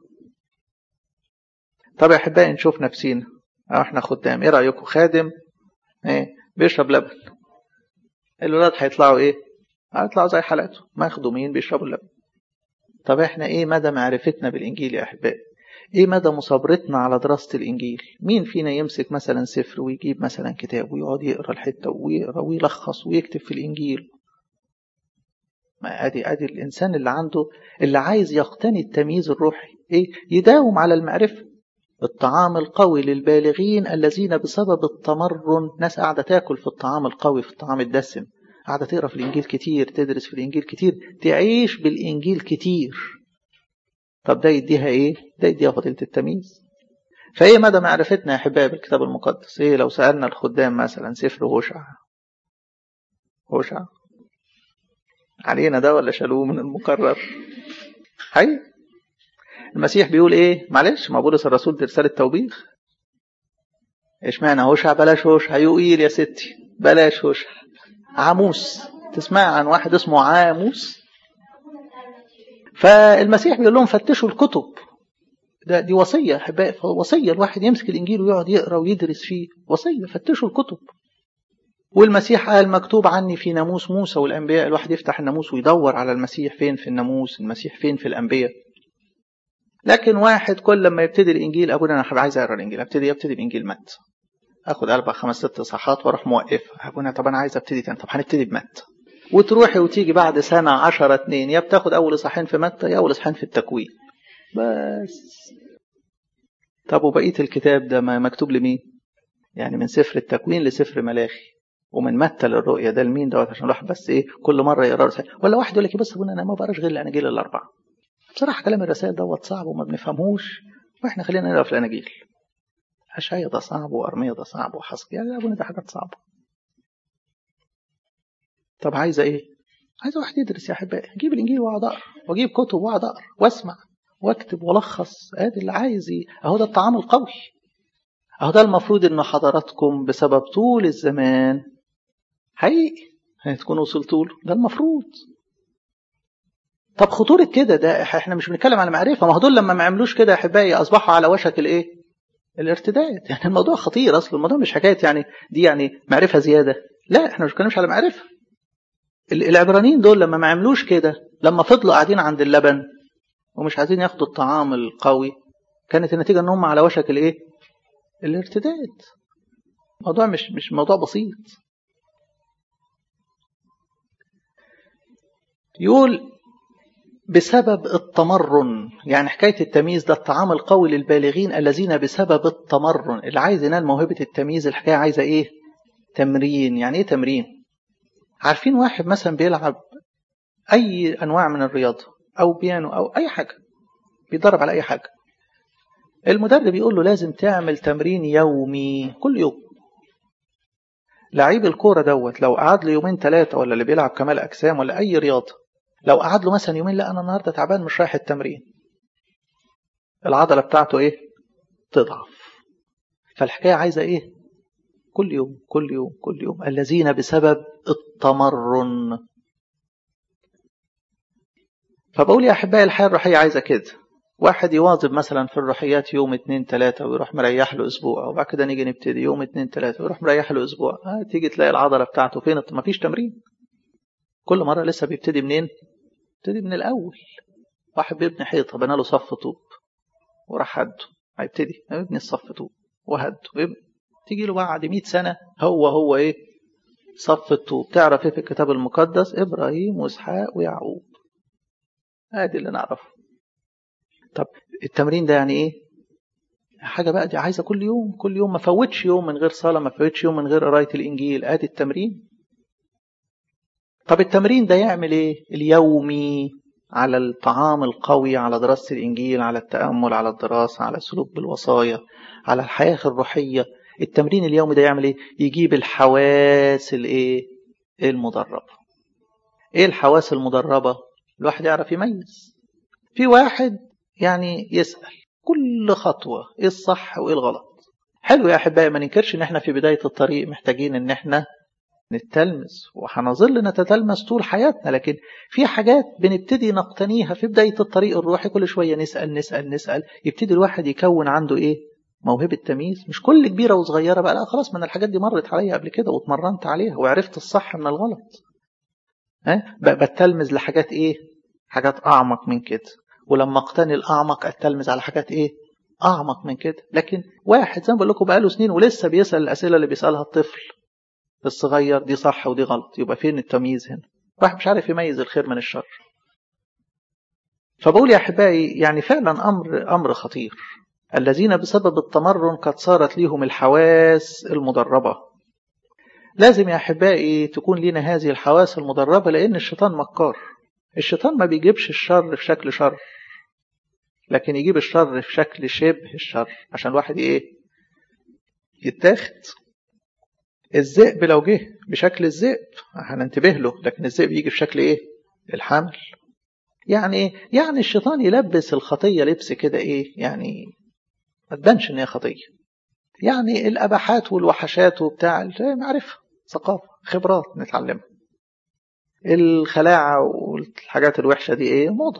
طب يا أحبائي نشوف نفسينا، أو إحنا خدام، إيه رأيكم؟ خادم إيه؟ بيشرب لبن، الولاد هيطلعوا ايه؟ هيطلعوا زي حالاتهم، مخدومين بيشربوا اللبن. طب احنا ايه مدى معرفتنا بالانجيل يا احبائي؟ ايه مدى مثابرتنا على دراسة الانجيل؟ مين فينا يمسك مثلا سفر ويجيب مثلا كتاب ويقعد يقرا الحتة ويقرا ويلخص ويكتب في الانجيل؟ ما ادي ادي الانسان اللي عنده، اللي عايز يقتني التمييز الروحي، ايه؟ يداوم على المعرفة. الطعام القوي للبالغين الذين بسبب التمرن، ناس قاعدة تاكل في الطعام القوي، في الطعام الدسم، قاعدة تقرا في الانجيل كتير، تدرس في الانجيل كتير، تعيش بالانجيل كتير. طب ده يديها ايه؟ ده يديها فضيلة التمييز. فايه مدى معرفتنا يا احبائي بالكتاب المقدس؟ ايه لو سألنا الخدام مثلا سفر هوشع، هوشع علينا ده ولا شالوه من المقرر؟ حي المسيح بيقول ايه؟ معلش، ما بولس الرسول دي رسالة توبيخ. اشمعنى هوشع؟ بلاش هوشع. يقيل يا ستي بلاش هوشع. عاموس، تسمع عن واحد اسمه عاموس؟ فالمسيح بيقول لهم فتشوا الكتب. ده دي وصية يا احبائي، وصية الواحد يمسك الانجيل ويقعد يقرا ويدرس فيه، وصية فتشوا الكتب. والمسيح قال مكتوب عني في ناموس موسى والانبياء. الواحد يفتح الناموس ويدور على المسيح فين في الناموس، المسيح فين في الانبياء. لكن واحد كل لما يبتدي الانجيل، ابونا انا عايز اقرا الانجيل، ابتدي ابتدي الانجيل متى، اخد اربع خمس ست صفحات واروح موقفها. ابونا طب انا عايز ابتدي تاني، طب هنبتدي بمتى. وتروحي وتيجي بعد سنه عشرة اتنين، يا بتاخد اول اصحاحين في متى يا اول اصحاحين في التكوين بس. طب وبقيه الكتاب ده ما مكتوب لمين؟ يعني من سفر التكوين لسفر ملاخي، ومن متى للرؤيا، ده لمين دوت؟ عشان الواحد بس ايه كل مره يقرا رسائل؟ ولا واحد يقول لك بس ابونا انا ما بقراش غير الاناجيل الاربعه. بصراحه كلام الرسائل دوت صعب وما بنفهموش، واحنا خلينا نقرا في الاناجيل. اشعياء ده صعب، وارميا ده صعب، وحسقيا، يا ابونا ده حاجات صعبه. طب عايزه ايه؟ عايزه واحد يدرس يا احبائي، اجيب الانجيل واقعد اقرا، واجيب كتب واقعد اقرا واسمع واكتب والخص. ادي اللي عايز ايه؟ اهو ده الطعام القوي. اهو ده المفروض ان حضراتكم بسبب طول الزمان حقيقي هتكونوا وصلتوا له، ده المفروض. طب خطورة كده، ده احنا مش بنتكلم على معرفة، ما هو دول لما ما عملوش كده يا احبائي اصبحوا على وشك الايه؟ الارتداد. يعني الموضوع خطير اصلا، الموضوع مش حكاية يعني دي يعني معرفة زيادة، لا احنا مش بنتكلمش على معرفة. العبرانيين دول لما ما عملوش كده، لما فضلوا قاعدين عند اللبن ومش عايزين ياخدوا الطعام القوي، كانت النتيجة ان هم على وشك الايه؟ الارتداد. الموضوع مش مش موضوع بسيط. يقول بسبب التمرن، يعني حكاية التمييز ده الطعام القوي للبالغين الذين بسبب التمرن. اللي عايز ينال موهبة التمييز الحكاية عايزة ايه؟ تمرين. يعني ايه تمرين؟ عارفين واحد مثلا بيلعب اي انواع من الرياضة او بيانو او اي حاجة، بيدرب على اي حاجة، المدرب يقول له لازم تعمل تمرين يومي كل يوم. لعيب الكورة دوت لو قعد له يومين ثلاثة، ولا اللي بيلعب كمال اجسام ولا اي رياضة، لو قعد له مثلا يومين، لا انا النهارده تعبان مش رايح التمرين، العضله بتاعته ايه؟ تضعف. فالحكايه عايزه ايه؟ كل يوم كل يوم كل يوم. الذين بسبب التمرن. فبقول يا احبائي الحياه الروحيه عايزه كده، واحد يواظب مثلا في الروحيات يوم اتنين تلاته ويروح مريح له اسبوع، وبعد كده نيجي نبتدي يوم اتنين تلاته ويروح مريح له اسبوع. آه تيجي تلاقي العضله بتاعته فين؟ ما فيش تمرين. كل مره لسه بيبتدي منين؟ بيبتدي من الاول. واحد بيبني حيطه، بنى له صف طوب وراح هده، هيبتدي يبني الصف طوب وهده ويبني. تيجي له بعد مئة سنه هو هو ايه؟ صف الطوب. تعرف ايه في الكتاب المقدس؟ ابراهيم واسحاق ويعقوب. ادي اللي نعرفه. طب التمرين ده يعني ايه؟ حاجه بقى دي عايزه كل يوم كل يوم، ما فوتش يوم من غير صلاه، ما فوتش يوم من غير قرايه الانجيل. ادي التمرين. طب التمرين ده يعمل ايه؟ اليومي على الطعام القوي، على دراسة الإنجيل، على التأمل، على الدراسة، على السلوك بالوصايا، على الحياة الروحية. التمرين اليومي ده يعمل ايه؟ يجيب الحواس الايه؟ المدربة. ايه الحواس المدربة؟ الواحد يعرف يميز. في واحد يعني يسأل كل خطوة ايه الصح وايه الغلط. حلو يا أحبائي، ما ننكرش ان احنا في بداية الطريق محتاجين ان احنا نتلمس، وهنظل نتتلمس طول حياتنا، لكن في حاجات بنبتدي نقتنيها في بداية الطريق الروحي. كل شوية نسأل نسأل نسأل، يبتدي الواحد يكون عنده ايه؟ موهبة تمييز. مش كل كبيرة وصغيرة بقى، لا خلاص من الحاجات دي مرت عليا قبل كده واتمرنت عليها وعرفت الصح من الغلط. ها بقى بتلمز لحاجات ايه؟ حاجات أعمق من كده. ولما اقتني الأعمق أتلمز على حاجات ايه؟ اعمق من كده. لكن واحد زي ما بقول لكم بقاله سنين ولسه بيسال الاسئله اللي بيسالها الطفل الصغير، دي صح ودي غلط، يبقى فين التمييز هنا؟ واحد مش عارف يميز الخير من الشر. فبقول يا احبائي يعني فعلا امر امر خطير. الذين بسبب التمرن قد صارت ليهم الحواس المدربه. لازم يا احبائي تكون لنا هذه الحواس المدربه، لان الشيطان مكار. الشيطان ما بيجيبش الشر في شكل شر، لكن يجيب الشر في شكل شبه الشر عشان الواحد ايه؟ يتاخد. الذئب لو جه بشكل الذئب هننتبه له، لكن الذئب يجي في شكل ايه؟ الحمل. يعني ايه؟ يعني الشيطان يلبس الخطيه لبس كده ايه؟ يعني ما تبانش ان هي خطيه. يعني الاباحات والوحشات وبتاع معرفه، ثقافه، خبرات نتعلمها. الخلاعه والحاجات الوحشه دي ايه؟ موضه.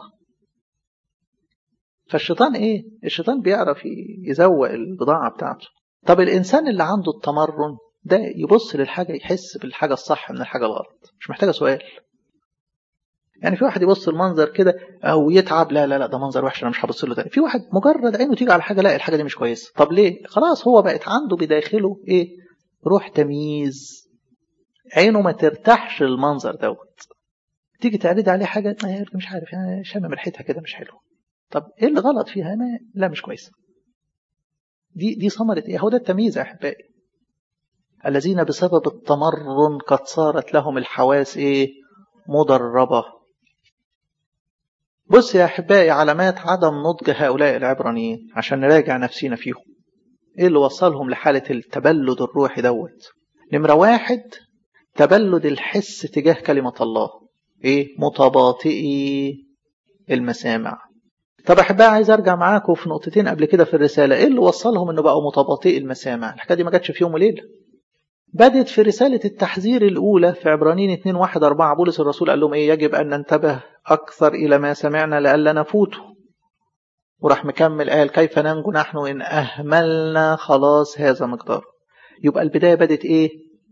فالشيطان ايه؟ الشيطان بيعرف يزوق البضاعه بتاعته. طب الانسان اللي عنده التمرن ده يبص للحاجه يحس بالحاجه الصح من الحاجه الغلط، مش محتاجه سؤال. يعني في واحد يبص المنظر كده او يتعب، لا لا لا ده منظر وحش انا مش هبص له تاني. في واحد مجرد عينه تيجي على حاجه، لا الحاجه دي مش كويسه. طب ليه؟ خلاص هو بقت عنده بداخله ايه؟ روح تمييز. عينه ما ترتاحش المنظر دوت. تيجي تعرض عليه حاجه مش عارف يعني شامم ريحتها كده مش حلوه. طب ايه اللي غلط فيها؟ ما لا مش كويسه. دي دي ثمره ايه؟ هو ده التمييز يا احبائي. الذين بسبب التمرن قد صارت لهم الحواس ايه؟ مدربه. بص يا أحبائي علامات عدم نضج هؤلاء العبرانيين عشان نراجع نفسينا فيهم. إيه اللي وصلهم لحالة التبلد الروحي دوت؟ نمرة واحد تبلد الحس تجاه كلمة الله. إيه؟ متباطئي المسامع. طب أحبائي عايز أرجع معاكم في نقطتين قبل كده في الرسالة. إيه اللي وصلهم إنه بقوا متباطئي المسامع؟ الحكاية دي ما جاتش في يوم وليلة. بدت في رسالة التحذير الأولى في عبرانيين اتنين واحد أربعة. بولس الرسول قال لهم إيه؟ يجب أن ننتبه أكثر إلى ما سمعنا لألا نفوته. وراح مكمل قال كيف ننجو نحن إن أهملنا خلاص هذا مقدار. يبقى البداية بدت إيه؟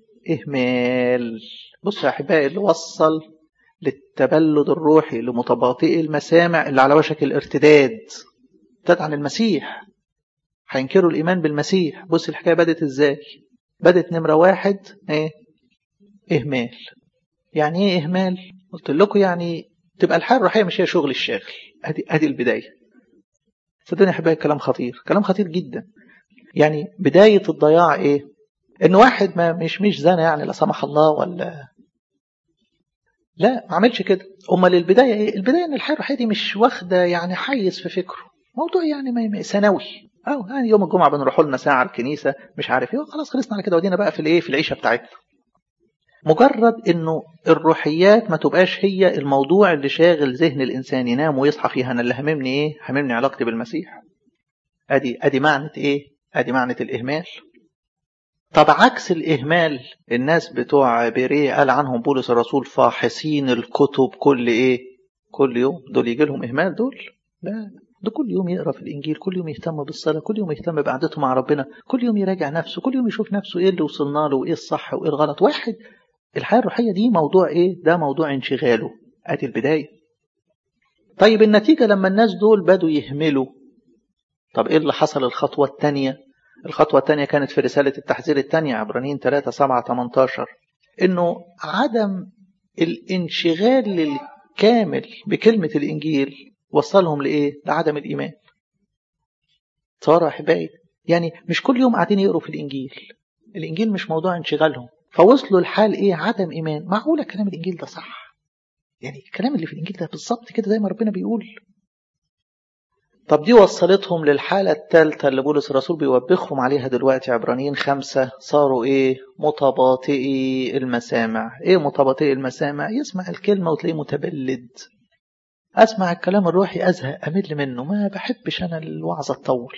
إهمال. بص يا أحبائي اللي وصل للتبلد الروحي لمتباطئ المسامع اللي على وشك الارتداد، ارتد عن المسيح، هينكروا الإيمان بالمسيح. بص الحكاية بدت إزاي؟ بدت نمرة واحد إيه؟ إهمال. يعني إيه إهمال؟ قلت لكم يعني تبقى الحياة الروحية مش هي شغل الشاغل. أدي أدي البداية. صدقني يا حبايبي كلام خطير، كلام خطير جدا. يعني بداية الضياع إيه؟ إن واحد ما مش مش زنا يعني لا سمح الله ولا لا ما عملش كده. أمال البداية إيه؟ البداية إن الحياة الروحية دي مش واخدة يعني حيز في فكره، موضوع يعني ثانوي. أو يعني يوم الجمعة بنروح لنا ساعة الكنيسة مش عارف إيه، خلاص خلصنا على كده ودينا بقى في الإيه؟ في العيشة بتاعتنا. مجرد إنه الروحيات ما تبقاش هي الموضوع اللي شاغل ذهن الإنسان ينام ويصحى فيها. أنا اللي هممني إيه؟ هممني علاقتي بالمسيح. أدي أدي معنى إيه؟ أدي معنى الإهمال. طب عكس الإهمال الناس بتوع بيريه قال عنهم بولس الرسول فاحصين الكتب كل إيه؟ كل يوم. دول يجي لهم إهمال دول؟ لا، ده كل يوم يقرأ في الإنجيل، كل يوم يهتم بالصلاة، كل يوم يهتم بقعدته مع ربنا، كل يوم يراجع نفسه، كل يوم يشوف نفسه إيه اللي وصلنا له وإيه الصح وإيه الغلط. واحد الحياة الروحية دي موضوع إيه؟ ده موضوع انشغاله. أدي البداية. طيب النتيجة لما الناس دول بدوا يهملوا، طب إيه اللي حصل؟ الخطوة الثانية. الخطوة الثانية كانت في رسالة التحذير الثانية عبرانيين ثلاثة سبعة تمنتاشر. إنه عدم الانشغال الكامل بكلمة الإنجيل وصلهم لإيه؟ لعدم الإيمان. صار أحبائي يعني مش كل يوم قاعدين يقروا في الإنجيل. الإنجيل مش موضوع انشغالهم، فوصلوا الحال إيه؟ عدم إيمان. معقولة كلام الإنجيل ده صح؟ يعني الكلام اللي في الإنجيل ده بالظبط كده زي ما ربنا بيقول؟ طب دي وصلتهم للحالة الثالثة اللي بولس الرسول بيوبخهم عليها دلوقتي عبرانيين خمسة. صاروا إيه؟ متباطئي المسامع. إيه متباطئي المسامع؟ يسمع الكلمة وتلاقيه متبلد. أسمع الكلام الروحي أزهق أمل منه، ما بحبش أنا الوعظة تطول.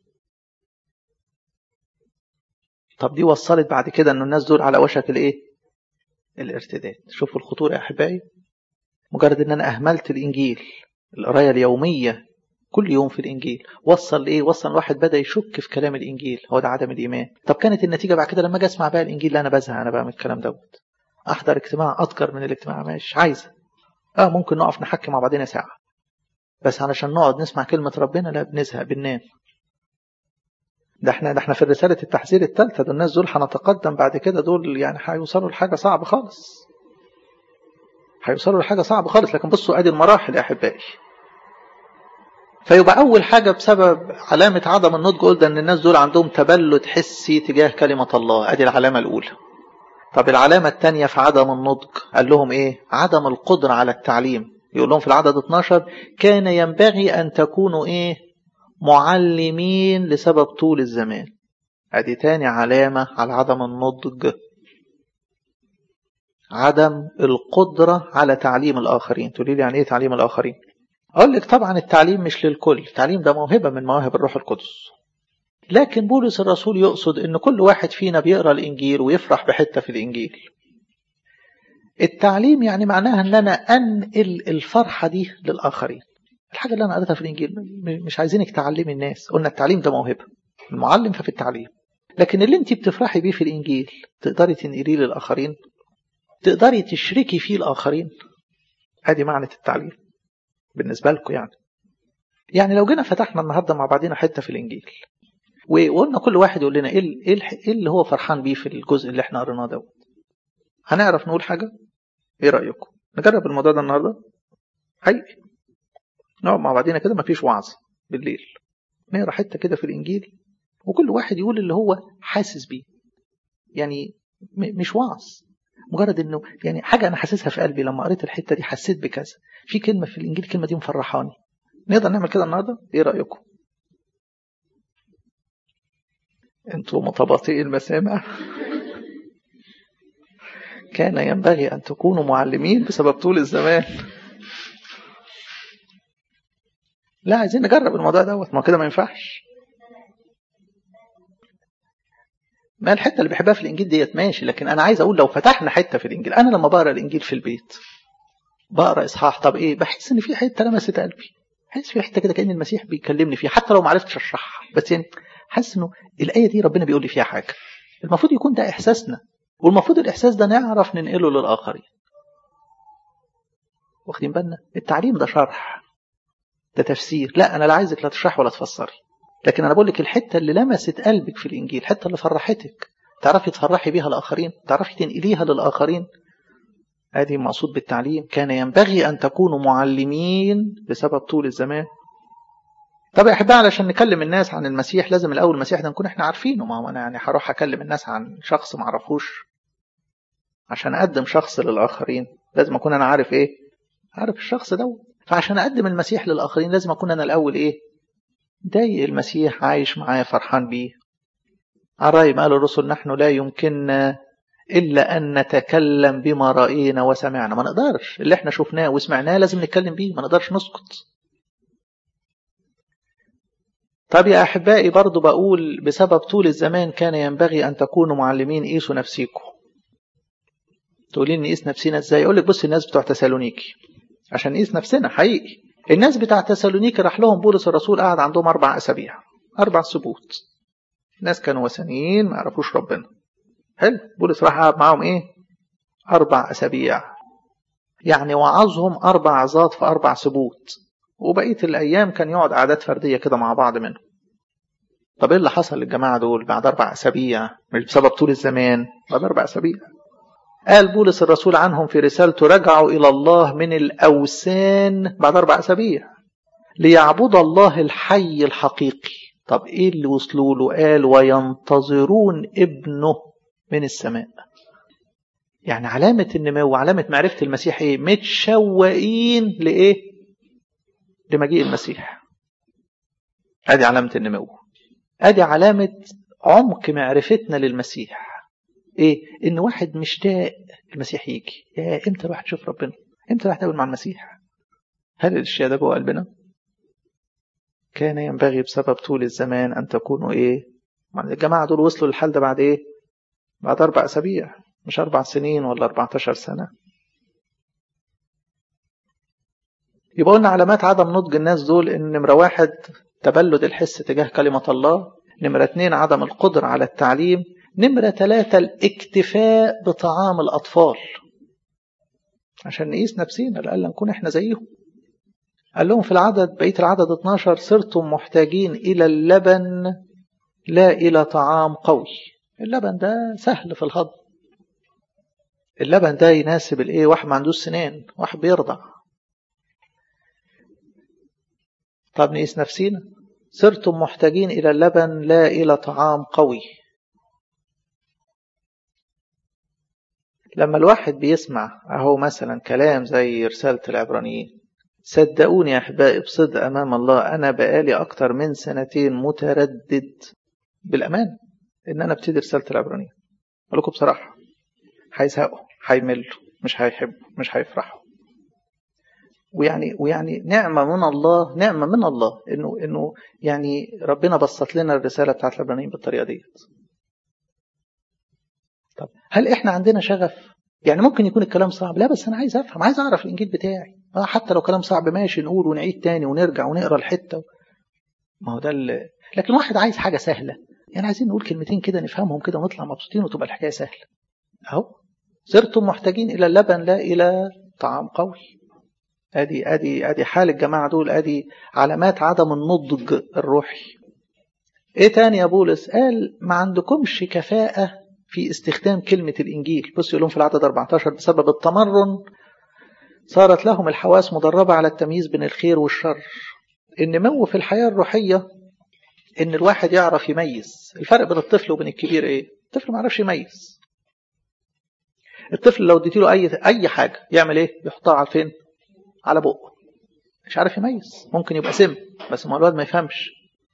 طب دي وصلت بعد كده أنه الناس دول على وشك الإيه؟ الارتداد. شوفوا الخطورة يا أحبائي. مجرد أن أنا أهملت الإنجيل، القراية اليومية كل يوم في الإنجيل، وصل إيه؟ وصل الواحد بدأ يشك في كلام الإنجيل. هو ده عدم الإيمان. طب كانت النتيجة بعد كده لما أجي أسمع بقى الإنجيل لا أنا بزهق أنا بقى من الكلام دوت. أحضر اجتماع أذكر من الاجتماع مش عايزة. آه ممكن نقف نحكي مع بعضنا ساعة، بس علشان نقعد نسمع كلمة ربنا لا بنزهق بننام. ده احنا ده احنا في رسالة التحذير الثالثة، دول الناس دول هنتقدم بعد كده، دول يعني هيوصلوا لحاجة صعبة خالص، هيوصلوا لحاجة صعبة خالص. لكن بصوا ادي المراحل يا احبائي. فيبقى اول حاجة بسبب علامة عدم النضج قلنا ان الناس دول عندهم تبلد حسي تجاه كلمة الله، ادي العلامة الاولى. طب العلامة الثانية في عدم النضج قال لهم ايه؟ عدم القدرة على التعليم. يقول لهم في العدد اتناشر كان ينبغي ان تكونوا ايه؟ معلمين لسبب طول الزمان. ادي تاني علامة على عدم النضج، عدم القدرة على تعليم الآخرين. تقولي لي يعني ايه تعليم الآخرين؟ اقول لك طبعا التعليم مش للكل، التعليم ده موهبة من مواهب الروح القدس، لكن بولس الرسول يقصد ان كل واحد فينا بيقرأ الانجيل ويفرح بحتة في الانجيل. التعليم يعني معناها ان انا انقل الفرحة دي للآخرين. الحاجة اللي انا قريتها في الانجيل مش عايزينك تعلمي الناس، قلنا التعليم ده موهبة، المعلم ففي التعليم، لكن اللي انت بتفرحي بيه في الانجيل تقدري تنقليه للآخرين، تقدري تشركي فيه الآخرين. هذه معنى التعليم بالنسبة لكم. يعني يعني لو جينا فتحنا النهاردة مع بعضنا حتة في الانجيل وقلنا كل واحد يقول لنا ايه اللي هو فرحان بيه في الجزء اللي احنا قريناه ده، هنعرف نقول حاجة؟ ايه رأيكم؟ نجرب الموضوع ده النهاردة حقيقي، نقعد مع بعضنا كده مفيش وعظ بالليل، نقرا حتة كده في الانجيل وكل واحد يقول اللي هو حاسس بيه. يعني مش وعظ، مجرد انه يعني حاجة انا حاسسها في قلبي لما قريت الحتة دي، حسيت بكذا في كلمة في الانجيل، الكلمة دي مفرحاني. نقدر نعمل كده النهاردة؟ ايه رأيكم؟ انتوا متباطئي المسامع. كان ينبغي أن تكونوا معلمين بسبب طول الزمان. لا عايزين نجرب الموضوع دوت، ما كده ما ينفعش. ما الحتة اللي بحبها في الإنجيل ديت ماشي، لكن أنا عايز أقول لو فتحنا حتة في الإنجيل، أنا لما بقرأ الإنجيل في البيت بقرأ إصحاح، طب إيه؟ بحس إن في حتة لمست قلبي، بحس في حتة كده كأن المسيح بيكلمني فيها، حتى لو ما عرفتش أشرحها، بس يعني حاسس إنه الآية دي ربنا بيقول لي فيها حاجة. المفروض يكون ده إحساسنا، والمفروض الإحساس ده نعرف ننقله للآخرين. واخدين بالنا؟ التعليم ده شرح، ده تفسير. لا أنا لا عايزك لا تشرح ولا تفسري، لكن أنا بقول لك الحتة اللي لمست قلبك في الإنجيل، الحتة اللي فرحتك، تعرفي تفرحي بيها الآخرين، تعرفي تنقليها للآخرين. هذه مقصود بالتعليم. كان ينبغي أن تكونوا معلمين بسبب طول الزمان. طب يا أحبائي علشان نكلم الناس عن المسيح لازم الأول المسيح ده نكون احنا عارفينه. ما هو أنا يعني هروح أكلم الناس عن شخص ما عرفوش، عشان أقدم شخص للآخرين لازم أكون أنا عارف إيه؟ عارف الشخص ده. فعشان أقدم المسيح للآخرين لازم أكون أنا الأول إيه؟ دايق المسيح، عايش معاه، فرحان بيه. عرايم قال الرسل نحن لا يمكننا إلا أن نتكلم بما رأينا وسمعنا. ما نقدرش اللي احنا شفناه وسمعناه لازم نتكلم بيه، ما نقدرش نسكت. طب يا أحبائي برضو بقول بسبب طول الزمان كان ينبغي أن تكونوا معلمين. قيسوا نفسيكم. تقولين نقيس نفسنا ازاي؟ يقول لك بص الناس بتوع تسالونيكي، عشان نقيس نفسنا حقيقي. الناس بتوع تسالونيكي راح لهم بولس الرسول قعد عندهم أربع أسابيع، أربع سبوت. ناس كانوا وثنيين ما يعرفوش ربنا. حلو، بولس راح قعد معاهم ايه؟ أربع أسابيع، يعني وعظهم أربع عظات في أربع سبوت، وبقية الأيام كان يقعد عادات فردية كده مع بعض منهم. طب إيه اللي حصل للجماعة دول بعد أربع أسابيع؟ مش بسبب طول الزمان، بعد أربع أسابيع قال بولس الرسول عنهم في رسالته رجعوا إلى الله من الأوثان بعد أربع أسابيع ليعبدوا الله الحي الحقيقي. طب إيه اللي وصلوا له؟ قال وينتظرون ابنه من السماء. يعني علامة النمو وعلامة معرفة المسيح إيه؟ متشوقين لإيه؟ لمجيء المسيح. هذه علامة النمو، هذه علامة عمق معرفتنا للمسيح. إيه؟ إن واحد مشتاق المسيح يجي. يا إمتى الواحد يشوف ربنا؟ إمتى الواحد يقابل مع المسيح؟ هل الشيء ده جوه قلبنا؟ كان ينبغي بسبب طول الزمان أن تكونوا إيه؟ الجماعة دول وصلوا للحال ده بعد إيه؟ بعد أربع أسابيع، مش أربع سنين ولا أربعتاشر سنة. يبقى قلنا علامات عدم نضج الناس دول إن نمرة واحد تبلد الحس تجاه كلمة الله، نمرة اتنين عدم القدرة على التعليم، نمرة ثلاثة الاكتفاء بطعام الأطفال. عشان نقيس نفسينا لألا نكون إحنا زيهم. قال لهم في العدد بقية العدد اتناشر صرتم محتاجين إلى اللبن لا إلى طعام قوي. اللبن ده سهل في الهضم، اللبن ده يناسب الايه؟ واحد ما عندوش سنان، واحد بيرضع. طب نقيس نفسينا، صرتم محتاجين إلى اللبن لا إلى طعام قوي. لما الواحد بيسمع أهو مثلا كلام زي رسالة العبرانيين، صدقوني يا أحبائي بصدق أمام الله، أنا بقالي أكتر من سنتين متردد بالأمان إن أنا ابتدي رسالة العبرانيين. أقول لكم بصراحة، هيزهقوا، هيملوا، مش هيحبوا، مش هيفرحوا. ويعني ويعني نعمة من الله، نعمة من الله إنه إنه يعني ربنا بسط لنا الرسالة بتاعت العبرانيين بالطريقة ديت. طب هل إحنا عندنا شغف؟ يعني ممكن يكون الكلام صعب، لا بس أنا عايز أفهم، عايز أعرف الإنجيل بتاعي. آه حتى لو كلام صعب ماشي، نقول ونعيد تاني ونرجع ونقرأ الحتة. ما هو ده ال... لكن واحد عايز حاجة سهلة، يعني عايزين نقول كلمتين كده نفهمهم كده ونطلع مبسوطين وتبقى الحكاية سهلة. أهو صرتم محتاجين إلى اللبن لا إلى طعام قوي. ادي ادي ادي حال الجماعه دول، ادي علامات عدم النضج الروحي. ايه تاني يا بولس؟ قال ما عندكمش كفاءه في استخدام كلمه الانجيل. بص يقول لهم في العدد أربعة عشر بسبب التمرن صارت لهم الحواس مدربه على التمييز بين الخير والشر. النمو في الحياه الروحيه ان الواحد يعرف يميز. الفرق بين الطفل وبين الكبير ايه؟ الطفل ما يعرفش يميز. الطفل لو اديت له اي اي حاجه يعمل ايه؟ يحطها على فين؟ على بقه. مش عارف يميز، ممكن يبقى سم بس ما الواد ما يفهمش.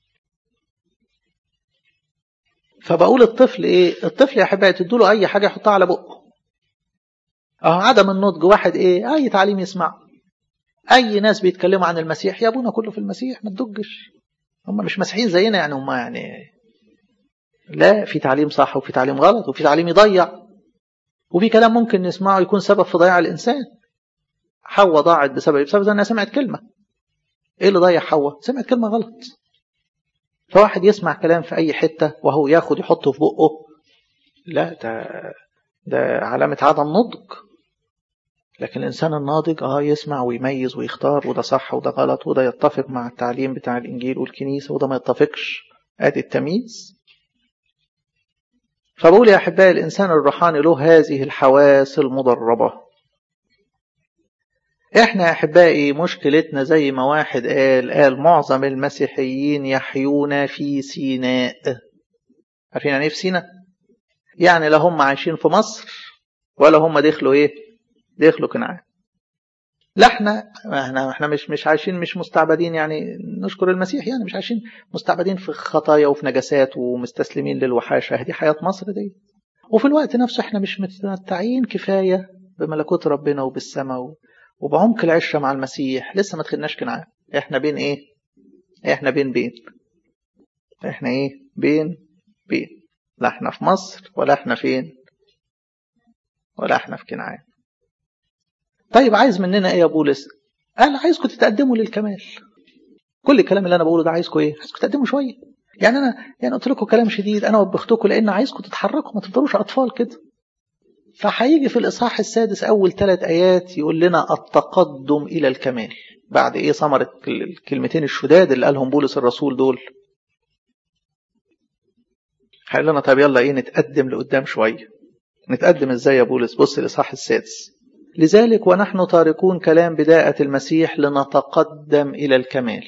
فبقول الطفل ايه؟ الطفل يا احبائي تدوله اي حاجه يحطها على بقه. اه عدم النضج واحد ايه؟ اي تعليم يسمع، اي ناس بيتكلموا عن المسيح، يا ابونا كله في المسيح، ما تدجش، هم مش مسيحيين زينا يعني، هم يعني لا، في تعليم صح وفي تعليم غلط وفي تعليم يضيع، وفي كلام ممكن نسمعه يكون سبب في ضياع الانسان. حواء ضاعت بسبب بسبب انها سمعت كلمه. ايه اللي ضيع حواء؟ سمعت كلمه غلط. فواحد يسمع كلام في أي حتة وهو ياخد يحطه في بقه، لا ده ده علامة عدم نضج. لكن الإنسان الناضج اه يسمع ويميز ويختار، وده صح وده غلط، وده يتفق مع التعليم بتاع الإنجيل والكنيسة وده ما يتفقش. ادي التمييز. فبقول يا أحبائي الإنسان الروحاني له هذه الحواس المدربة. احنا يا أحبائي مشكلتنا زي ما واحد قال قال معظم المسيحيين يحيون في سيناء. عارفين يعني ايه في سيناء؟ يعني لا هم عايشين في مصر ولا هم دخلوا ايه؟ دخلوا كنعان. لا احنا احنا احنا مش مش عايشين، مش مستعبدين، يعني نشكر المسيح، يعني مش عايشين مستعبدين في خطايا وفي نجاسات ومستسلمين للوحاشه. دي حياه مصر دي. وفي الوقت نفسه احنا مش متمتعين كفايه بملكوت ربنا وبالسماء وبعمق العشره مع المسيح. لسه ما دخلناش كنعان. احنا بين ايه؟ احنا بين بين احنا ايه؟ بين بين لا احنا في مصر ولا احنا فين؟ ولا احنا في كنعان. طيب عايز مننا ايه يا بولس؟ قال عايزكم تتقدموا للكمال. كل الكلام اللي انا بقوله ده عايزكم ايه؟ عايزكم تقدموا شويه. يعني انا يعني قلت لكم كلام شديد، انا وبختكم لان عايزكم تتحركوا، ما تفضلوش اطفال كده. فهيجي في الاصحاح السادس اول ثلاث ايات يقول لنا التقدم الى الكمال. بعد ايه ثمره الكلمتين الشداد اللي قالهم بولس الرسول دول؟ هيقول لنا طيب يلا ايه نتقدم لقدام شويه. نتقدم ازاي يا بولس؟ بص الاصحاح السادس. لذلك ونحن تاركون كلام بداءة المسيح لنتقدم إلى الكمال.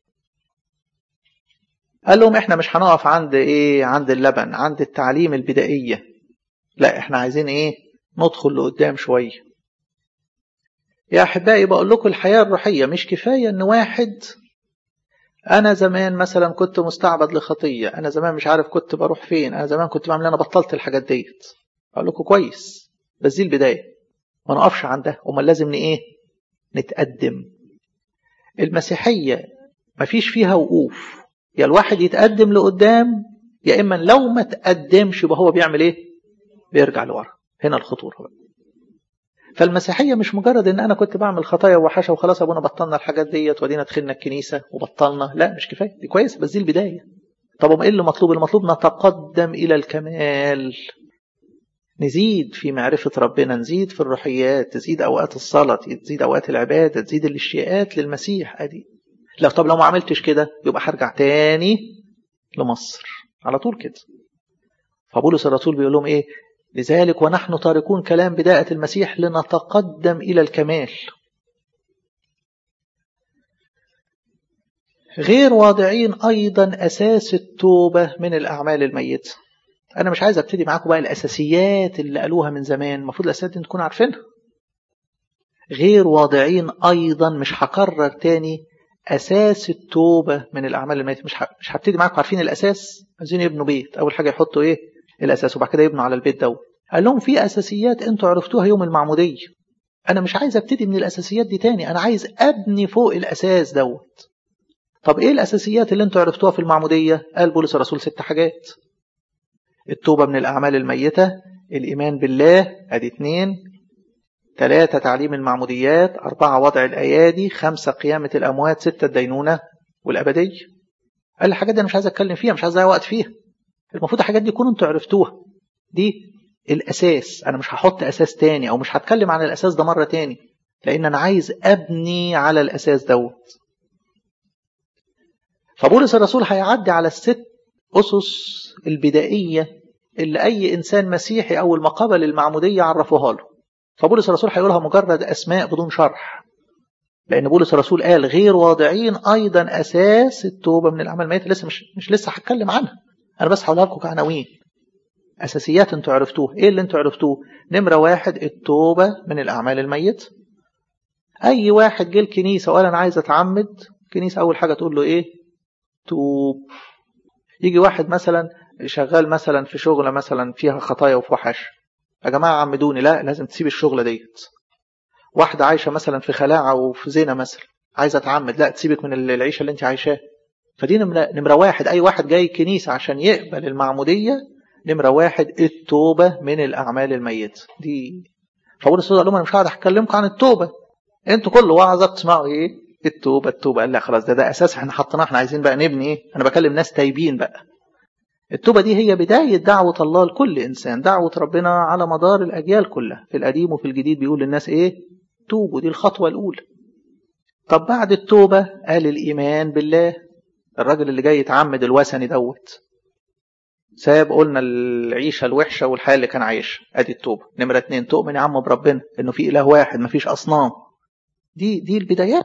قال لهم احنا مش هنقف عند ايه؟ عند اللبن، عند التعليم البدائية. لا احنا عايزين ايه؟ ندخل لقدام شوية. يا أحبائي بقول لكم الحياة الروحية مش كفاية ان واحد انا زمان مثلا كنت مستعبد لخطية، انا زمان مش عارف كنت بروح فين، انا زمان كنت بعمل، انا بطلت الحاجات ديت. اقول لكم كويس، بس دي البداية، ما نقفش عندها. وما لازم ايه؟ نتقدم. المسيحية ما فيش فيها وقوف، يا الواحد يتقدم لقدام يا اما لو ما تقدمش يبقى هو بيعمل ايه؟ بيرجع لورا. هنا الخطورة بقى. فالمسيحية مش مجرد ان انا كنت بعمل خطايا وحشة وخلاص ابونا بطلنا الحاجات ديت ودينا دخلنا الكنيسة وبطلنا. لا مش كفاية، دي كويس بس دي البداية. طب ايه اللي مطلوب؟ المطلوب نتقدم الى الكمال، نزيد في معرفة ربنا، نزيد في الروحيات، تزيد أوقات الصلاة، تزيد أوقات العبادة، تزيد الاشتياقات للمسيح. أدي لا طب لو ما عملتش كده يبقى هرجع تاني لمصر. على طول كده. فبولس الرسول بيقول لهم ايه؟ لذلك ونحن تاركون كلام بداءة المسيح لنتقدم إلى الكمال، غير واضعين أيضا أساس التوبة من الأعمال الميتة. أنا مش عايز أبتدي معاكم بقى الأساسيات اللي قالوها من زمان، المفروض الأساسيات دي تكون عارفينها. غير واضعين أيضا، مش هكرر تاني، أساس التوبة من الأعمال الميتة. مش مش هبتدي معاكم عارفين الأساس. عايزين يبنوا بيت، أول حاجة يحطوا إيه؟ الأساس، وبعد كده يبنوا على البيت ده. قال لهم في أساسيات أنتوا عرفتوها يوم المعمودية، أنا مش عايز أبتدي من الأساسيات دي تاني، أنا عايز أبني فوق الأساس دوت. طب إيه الأساسيات اللي أنتوا عرفتوها في المعمودية؟ قال بولس الرسول ست حاجات: التوبة من الأعمال الميتة، الإيمان بالله، أدي اتنين، ثلاثة تعليم المعموديات، أربعة وضع الأيادي، خمسة قيامة الأموات، ستة الدينونة والأبدية. قال الحاجات دي أنا مش عايز أتكلم فيها، مش عايز أضيع وقت فيها، المفروض الحاجات دي تكونوا أنتوا عرفتوها. دي الأساس، أنا مش هحط أساس تاني أو مش هتكلم عن الأساس ده مرة تاني، لأن أنا عايز أبني على الأساس دوت. فبولس الرسول هيعدي على الست أسس البدائية اللي أي إنسان مسيحي أول ما قبل المعمودية عرفوها له. فبولس الرسول هيقولها مجرد أسماء بدون شرح، لأن بولس الرسول قال غير واضعين أيضا أساس التوبة من الأعمال الميتة. لسه مش مش لسه هتكلم عنها، أنا بس هقولها لكم كعناوين. أساسيات أنتوا عرفتوه. إيه اللي أنتوا عرفتوه؟ نمرة واحد التوبة من الأعمال الميتة. أي واحد جه الكنيسة وقال أنا عايز أتعمد، الكنيسة أول حاجة تقول له إيه؟ توب. يجي واحد مثلا شغال مثلا في شغلة مثلا فيها خطايا وفحش، يا جماعة عمدوني، لا لازم تسيب الشغلة ديت. واحدة عايشة مثلا في خلاعة وفي زنا مثلا، عايزة تعمد، لا تسيبك من العيشة اللي انت عايشاه. فدي نمرة, نمرة واحد. أي واحد جاي الكنيسة عشان يقبل المعمودية، نمرة واحد التوبة من الأعمال الميتة دي. فبولس الرسول قال لهم أنا مش هقعد أكلمكم عن التوبة، انتوا كل وعظة بتسمعوا إيه؟ التوبة التوبة. قال لا خلاص، ده ده أساس احنا حطيناه، احنا عايزين بقى نبني إيه؟ أنا بكلم ناس تايبين بقى. التوبة دي هي بداية دعوة الله لكل إنسان، دعوة ربنا على مدار الأجيال كلها، في القديم وفي الجديد بيقول للناس إيه؟ توبوا، دي الخطوة الأولى. طب بعد التوبة قال الإيمان بالله. الراجل اللي جاي يتعمد الوثني دوت ساب، قلنا العيشة الوحشة والحياة اللي كان عايشها، أدي التوبة. نمرة اتنين تؤمن يا عم بربنا إنه في إله واحد مفيش أصنام. دي دي البدايات.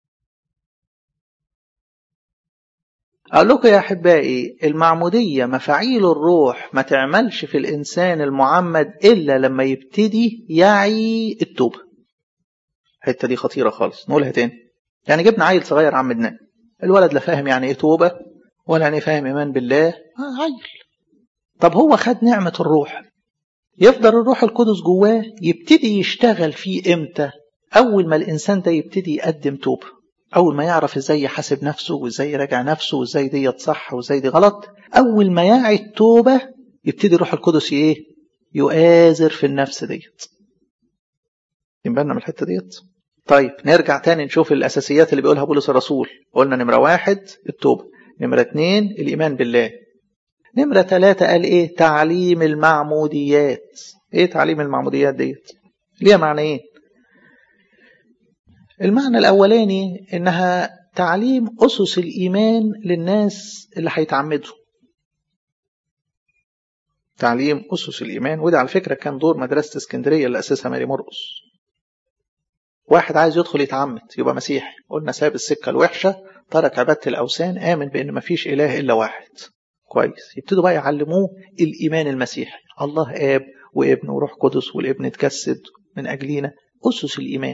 أقول لكم يا أحبائي، المعمودية مفاعيل الروح ما تعملش في الإنسان المعمد إلا لما يبتدي يعي التوبة. الحتة دي خطيرة خالص، نقولها تاني. يعني جبنا عيل صغير عمدناه، الولد لا فاهم يعني إيه توبة ولا يعني فاهم إيمان بالله، آه عيل. طب هو خد نعمة الروح، يفضل الروح القدس جواه يبتدي يشتغل فيه إمتى؟ أول ما الإنسان ده يبتدي يقدم توبة، أول ما يعرف إزاي يحاسب نفسه وإزاي يراجع نفسه وإزاي دي صح وإزاي دي غلط. أول ما يعي التوبة يبتدي الروح القدس إيه؟ يؤازر في النفس ديت. ينبالنا من الحتة ديت. طيب نرجع تاني نشوف الأساسيات اللي بيقولها بولس الرسول. قلنا نمرة واحد التوبة، نمرة اتنين الإيمان بالله، نمرة ثلاثة قال إيه؟ تعليم المعموديات. إيه تعليم المعموديات ديت؟ ليها معنى إيه؟ المعنى الأولاني إنها تعليم أسس الإيمان للناس اللي هيتعمدوا. تعليم أسس الإيمان، وده على فكرة كان دور مدرسة اسكندرية اللي أسسها ماري مرقس. واحد عايز يدخل يتعمد يبقى مسيحي، قلنا ساب السكة الوحشة، ترك عبادة الأوثان، آمن بأن مفيش إله إلا واحد. كويس، يبتدوا بقى يعلموه الإيمان المسيحي، الله آب وابن وروح قدس، والابن اتجسد من أجلينا، أسس الإيمان.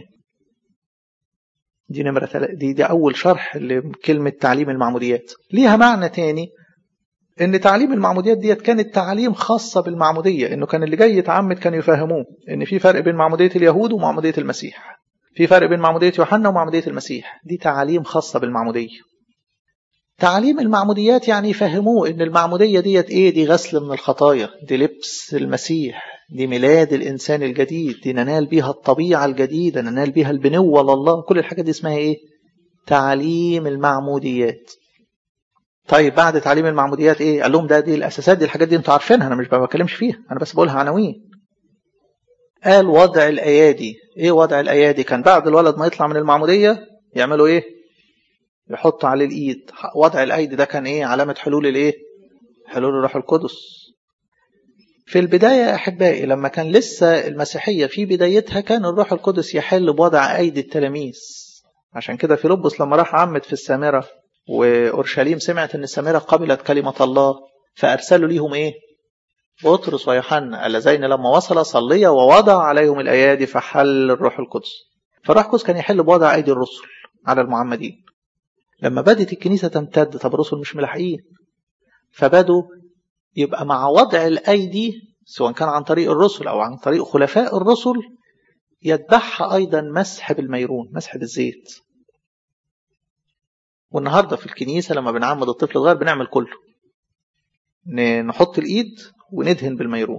دي نمرة ثلاثة، دي, دي أول شرح لكلمة تعليم المعموديات. ليها معنى تاني، إن تعليم المعموديات ديت كانت تعليم خاصة بالمعمودية، إنه كان اللي جاي يتعمد كان يفهموه إن في فرق بين معمودية اليهود ومعمودية المسيح، في فرق بين معمودية يوحنا ومعمودية المسيح. دي تعليم خاصة بالمعمودية. تعليم المعموديات يعني يفهموه إن المعمودية ديت إيه؟ دي غسل من الخطايا، دي لبس المسيح، دي ميلاد الإنسان الجديد، دي ننال بيها الطبيعة الجديدة، ننال بيها البنوة لله. كل الحاجات دي اسمها إيه؟ تعليم المعموديات. طيب بعد تعليم المعموديات إيه؟ قال لهم ده دي الأساسات، دي الحاجات دي أنتوا عارفينها، أنا مش بكلمش فيها، أنا بس بقولها عناوين. قال وضع الأيادي. إيه وضع الأيادي؟ كان بعد الولد ما يطلع من المعمودية يعملوا إيه؟ يحطوا عليه الإيد. وضع الأيدي ده كان إيه؟ علامة حلول الإيه؟ حلول الروح القدس. في البداية يا أحبائي لما كان لسه المسيحية في بدايتها كان الروح القدس يحل بوضع أيدي التلاميذ. عشان كده فيلبس لما راح عمد في السامرة وأورشليم سمعت أن السامرة قبلت كلمة الله فأرسلوا ليهم إيه؟ بطرس ويوحنا اللذين لما وصل صليا ووضع عليهم الأيادي فحل الروح القدس. فالروح القدس كان يحل بوضع أيدي الرسل على المعمدين. لما بدت الكنيسة تمتد طب الرسل مش ملاحقين فبدوا يبقى مع وضع الأيدي سواء كان عن طريق الرسل أو عن طريق خلفاء الرسل يتبعها أيضا مسح بالميرون مسح بالزيت. والنهاردة في الكنيسة لما بنعمد الطفل الصغير بنعمل كله نحط الإيد وندهن بالميرون.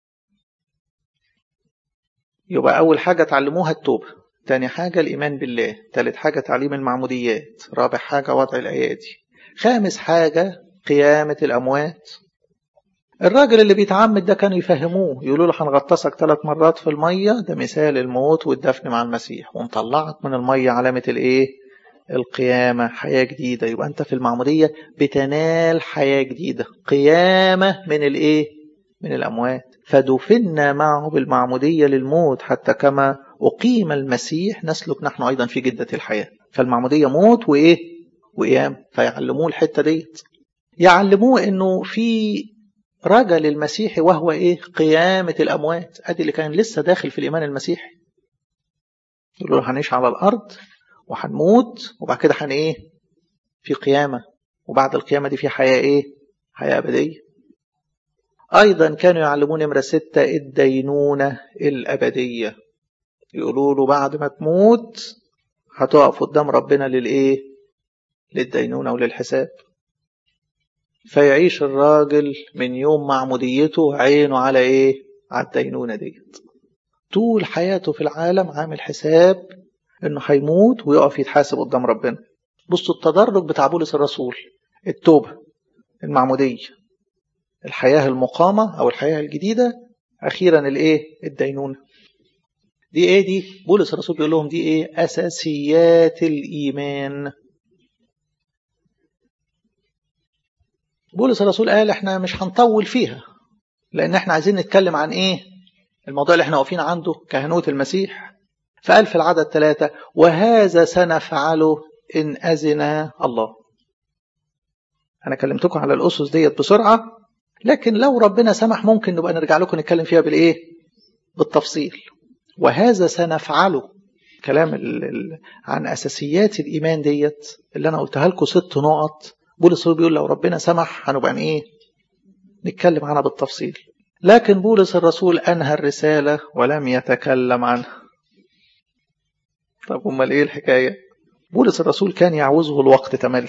يبقى أول حاجة تعلموها التوبة، تاني حاجة الإيمان بالله، تالت حاجة تعليم المعموديات، رابع حاجة وضع الأيادي، خامس حاجة قيامة الأموات. الراجل اللي بيتعمد ده كانوا يفهموه يقولوا له هنغطسك ثلاث مرات في المية، ده مثال الموت والدفن مع المسيح، ونطلعك من المية علامة الإيه؟ القيامة، حياة جديدة. يبقى أنت في المعمودية بتنال حياة جديدة، قيامة من الإيه؟ من الأموات. فدفنا معه بالمعمودية للموت حتى كما أقيم المسيح نسلك نحن أيضا في جدة الحياة. فالمعمودية موت وإيه؟ وقيام. فيعلموه الحتة ديت، يعلموه إنه في رجل المسيحي وهو إيه؟ قيامة الأموات. أدي اللي كان لسه داخل في الإيمان المسيحي. يقولوا له هنعيش على الأرض وهنموت وبعد كده هن إيه؟ في قيامة، وبعد القيامة دي في حياة إيه؟ حياة أبدية. أيضا كانوا يعلمون نمرة ستة الدينونة الأبدية. يقولوا له بعد ما تموت هتقف قدام ربنا للإيه؟ للدينونة وللحساب. فيعيش الراجل من يوم معموديته عينه على إيه؟ على الدينونة ديت. طول حياته في العالم عامل حساب إنه هيموت ويقف يتحاسب قدام ربنا. بصوا التدرج بتاع بولس الرسول: التوبة، المعمودية، الحياة المقامة أو الحياة الجديدة، أخيرا الإيه؟ الدينونة. دي إيه دي؟ بولس الرسول بيقول لهم دي إيه؟ أساسيات الإيمان. بولس الرسول قال إحنا مش هنطول فيها لأن إحنا عايزين نتكلم عن إيه؟ الموضوع اللي إحنا واقفين عنده كهنوت المسيح. فقال في العدد ثلاثة: وهذا سنفعله إن أذن الله. أنا كلمتكم على الأسس ديت بسرعة، لكن لو ربنا سمح ممكن نبقى نرجع لكم نتكلم فيها بالإيه؟ بالتفصيل. وهذا سنفعله، كلام ال ال عن أساسيات الإيمان ديت اللي أنا قلتها لكم ست نقط. بولس بيقول لو ربنا سمح هنبقى إيه؟ نتكلم عنها بالتفصيل. لكن بولس الرسول أنهى الرسالة ولم يتكلم عنها. طب أمال إيه الحكاية؟ بولس الرسول كان يعوزه الوقت تملي.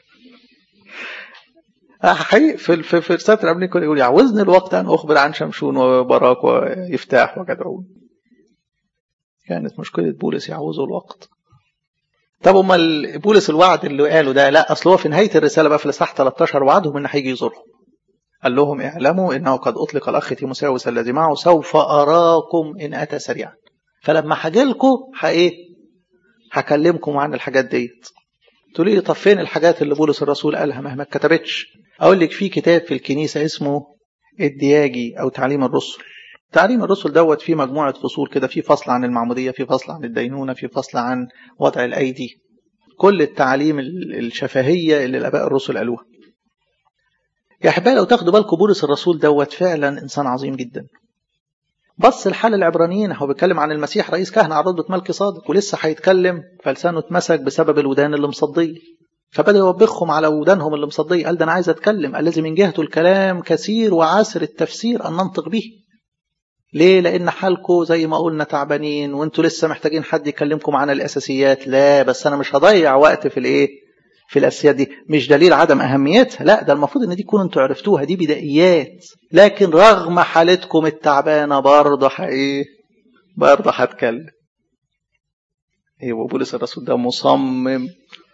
حقيقي في في في رسالة الأمنية كان يقول يعوزني الوقت أن أخبر عن شمشون وبراك ويفتاح وجدعون. كانت مشكلة بولس يعوزه الوقت. طب أمال بولس الوعد اللي قاله ده؟ لا، أصل هو في نهاية الرسالة بقى في الإصحاح ثلاثة عشر وعدهم إن هيجي يزورهم. قال لهم اعلموا إنه قد أطلق الأخ تيموثاوس الذي معه سوف أراكم إن أتى سريعا. فلما هاجي لكم حقيقي هكلمكم عن الحاجات ديت. تقولي لي طب فين الحاجات اللي بولس الرسول قالها مهما كتبتش؟ أقول لك في كتاب في الكنيسة اسمه الدياجي أو تعليم الرسل. تعليم الرسل دوت فيه مجموعة فصول كده، في فصل عن المعمودية، في فصل عن الدينونة، في فصل عن وضع الأيدي، كل التعليم الشفهية اللي الآباء الرسل قالوها. يا أحبائي لو تاخدوا بالكم بولس الرسول دوت فعلا إنسان عظيم جدا. بص الحال العبرانيين، هو بيتكلم عن المسيح رئيس كهنة على رتبة ملك صادق، ولسه هيتكلم فلسانه اتمسك بسبب الودان اللي مصديه، فبدأ يوبخهم على ودانهم اللي مصديه. قال ده أنا عايز أتكلم الذي من جهته الكلام كثير وعسر التفسير أن ننطق به. ليه؟ لأن حالكم زي ما قلنا تعبانين وانتوا لسه محتاجين حد يكلمكم عن الأساسيات. لا بس أنا مش هضيع وقت في الإيه؟ في الأساسيات دي. مش دليل عدم أهميتها، لا ده المفروض إن دي تكونوا انتوا عرفتوها، دي بدائيات. لكن رغم حالتكم التعبانة برضه حقيقي برضه هتكلم. ايوه بولس الرسول ده مصمم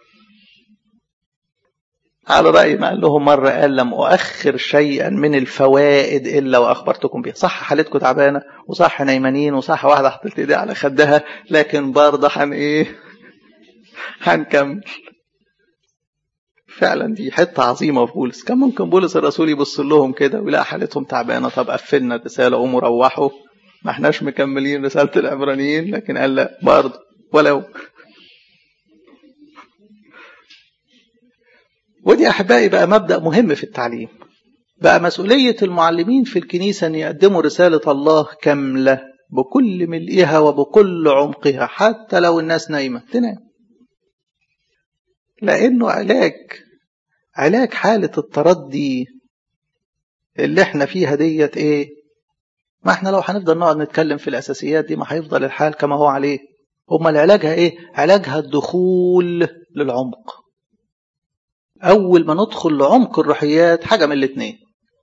على رأي ما قال لهم مرة، قال لم أؤخر شيئا من الفوائد إلا وأخبرتكم بها. صح حالتكم تعبانة وصح نايمانين وصح واحدة حطت ايديها على خدها، لكن برضه هن إيه؟ هنكمل. فعلا دي حتة عظيمة في بولس. كان ممكن بولس الرسول يبص لهم كده ويلاقي حالتهم تعبانة، طب قفلنا الرسالة قوموا روحوا، ما احناش مكملين رسالة العبرانيين، لكن قال لا برضه ولو. ودي أحبائي بقى مبدأ مهم في التعليم. بقى مسؤولية المعلمين في الكنيسة أن يقدموا رسالة الله كاملة بكل ملئها وبكل عمقها، حتى لو الناس نايمة تنام، لأنه علاج علاج حالة التردي اللي احنا فيها ديت ايه. ما احنا لو هنفضل نقعد نتكلم في الأساسيات دي ما هيفضل الحال كما هو عليه. أمال علاجها ايه؟ علاجها الدخول للعمق. أول ما ندخل لعمق الروحيات حاجة من الاثنين،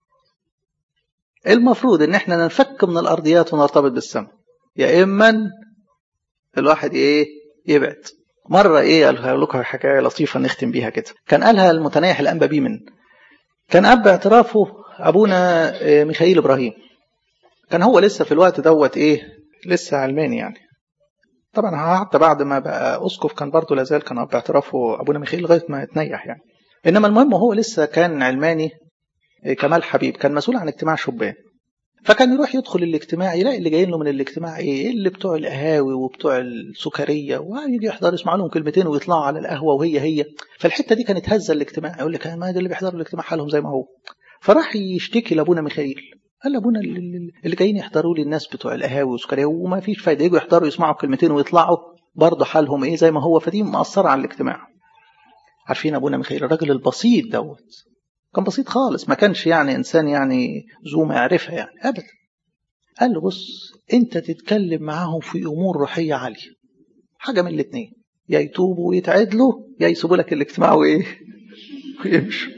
المفروض ان احنا ننفك من الأرضيات ونرتبط بالسماء، يا إما الواحد ايه يبعد. مرة ايه قال لكم حكاية لطيفة نختم بيها كده، كان قالها المتنيح الأنبا بيمن. كان أب اعترافه أبونا ميخائيل إبراهيم، كان هو لسه في الوقت دوت ايه لسه علماني يعني. طبعا حتى بعد ما بقى أسقف كان برضه لازال كان أب اعترافه أبونا ميخائيل لغاية ما يتنيح يعني. إنما المهم هو لسه كان علماني. كمال حبيب كان مسؤول عن اجتماع شبان، فكان يروح يدخل الاجتماع يلاقي اللي جايين له من الاجتماع ايه اللي بتوع القهاوي وبتوع السكريه، ويجي يحضر يسمع لهم كلمتين ويطلعوا على القهوه وهي هي. فالحته دي كانت هزه الاجتماع، يقول لك ما ده اللي بيحضروا الاجتماع حالهم زي ما هو. فراح يشتكي لابونا ميخائيل، قال لابونا اللي جايين يحضروا لي الناس بتوع القهاوي والسكريه وما فيش فايده، يجوا يحضروا يسمعوا كلمتين ويطلعوا برضه حالهم ايه زي ما هو، فدي مأثره على الاجتماع. عارفين ابونا ميخائيل الراجل البسيط دوت كان بسيط خالص، ما كانش يعني انسان يعني ذو معرفه يعني ابدا. قال له بص انت تتكلم معاهم في امور روحيه عاليه، حاجه من الاثنين، يا يتوبوا ويتعدلوا يا يسيبوا لك الاجتماع وايه ويمشوا.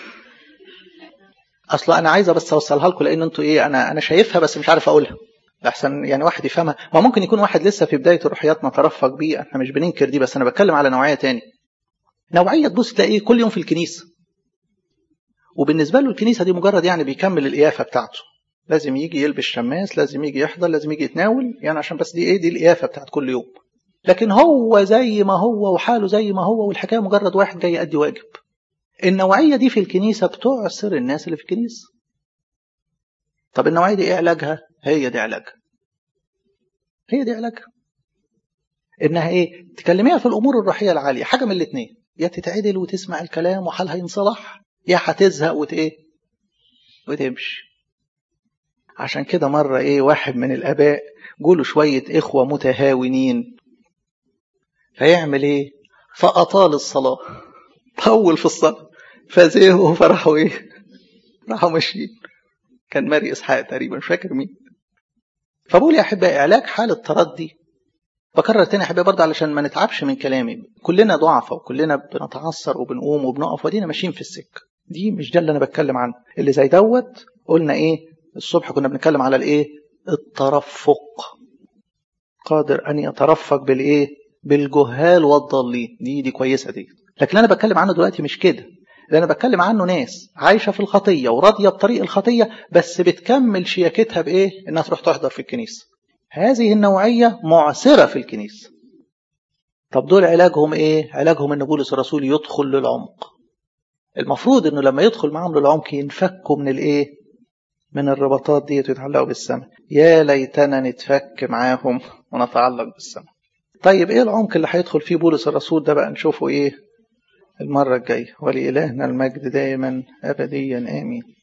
اصلا انا عايزه بس اوصلها لكم لان انتوا ايه انا انا شايفها بس مش عارف اقولها احسن يعني واحد يفهمها. ما ممكن يكون واحد لسه في بدايه الروحيات نترفق بيه، احنا مش بننكر دي، بس انا بتكلم على نوعيه تاني. نوعيه تبص تلاقيه كل يوم في الكنيسه، وبالنسبه له الكنيسه دي مجرد يعني بيكمل القيافه بتاعته، لازم يجي يلبس شماس، لازم يجي يحضر، لازم يجي يتناول يعني عشان بس دي ايه دي القيافه بتاعت كل يوم. لكن هو زي ما هو وحاله زي ما هو، والحكايه مجرد واحد جاي يأدي واجب. النوعيه دي في الكنيسه بتعسر الناس اللي في الكنيسه. طب النوعيه دي ايه علاجها؟ هي دي علاجها هي دي علاجها انها ايه تكلميها في الامور الروحيه العاليه، حاجه من الاثنين، يا تتعدل وتسمع الكلام وحالها ينصلح، يا هتزهق وت ايه وتمشي. عشان كده مرة ايه واحد من الاباء قولوا شوية اخوة متهاونين، فيعمل ايه فأطال الصلاة، طول في الصلاة فزيهوا فرحوا ايه راحوا ماشيين. كان ماري اسحاق تقريبا مش فاكر مين. فبقول يا احبائي علاج حالة تردي، بكرر تاني يا احبائي برضه علشان ما نتعبش من كلامي، كلنا ضعفة وكلنا بنتعثر وبنقوم وبنقف ودينا ماشيين في السكة دي، مش ده اللي انا بتكلم عنه. اللي زي دوت قلنا ايه الصبح كنا بنتكلم على الايه الترفق، قادر ان يترفق بالايه بالجهال والضالين، دي دي كويسه دي. لكن انا بتكلم عنه دلوقتي مش كده، اللي انا بتكلم عنه ناس عايشه في الخطيه وراضيه بطريق الخطيه بس بتكمل شياكتها بايه انها تروح تحضر في الكنيسه. هذه النوعيه معسره في الكنيسه. طب دول علاجهم ايه؟ علاجهم ان بولس الرسول يدخل للعمق. المفروض انه لما يدخل معهم للعمق ينفكوا من الايه من الرباطات دي ويتعلقوا بالسماء. يا ليتنا نتفك معاهم ونتعلق بالسماء. طيب ايه العمق اللي هيدخل فيه بولس الرسول ده بقى نشوفه ايه المرة الجاية. ولإلهنا المجد دائما أبديا آمين.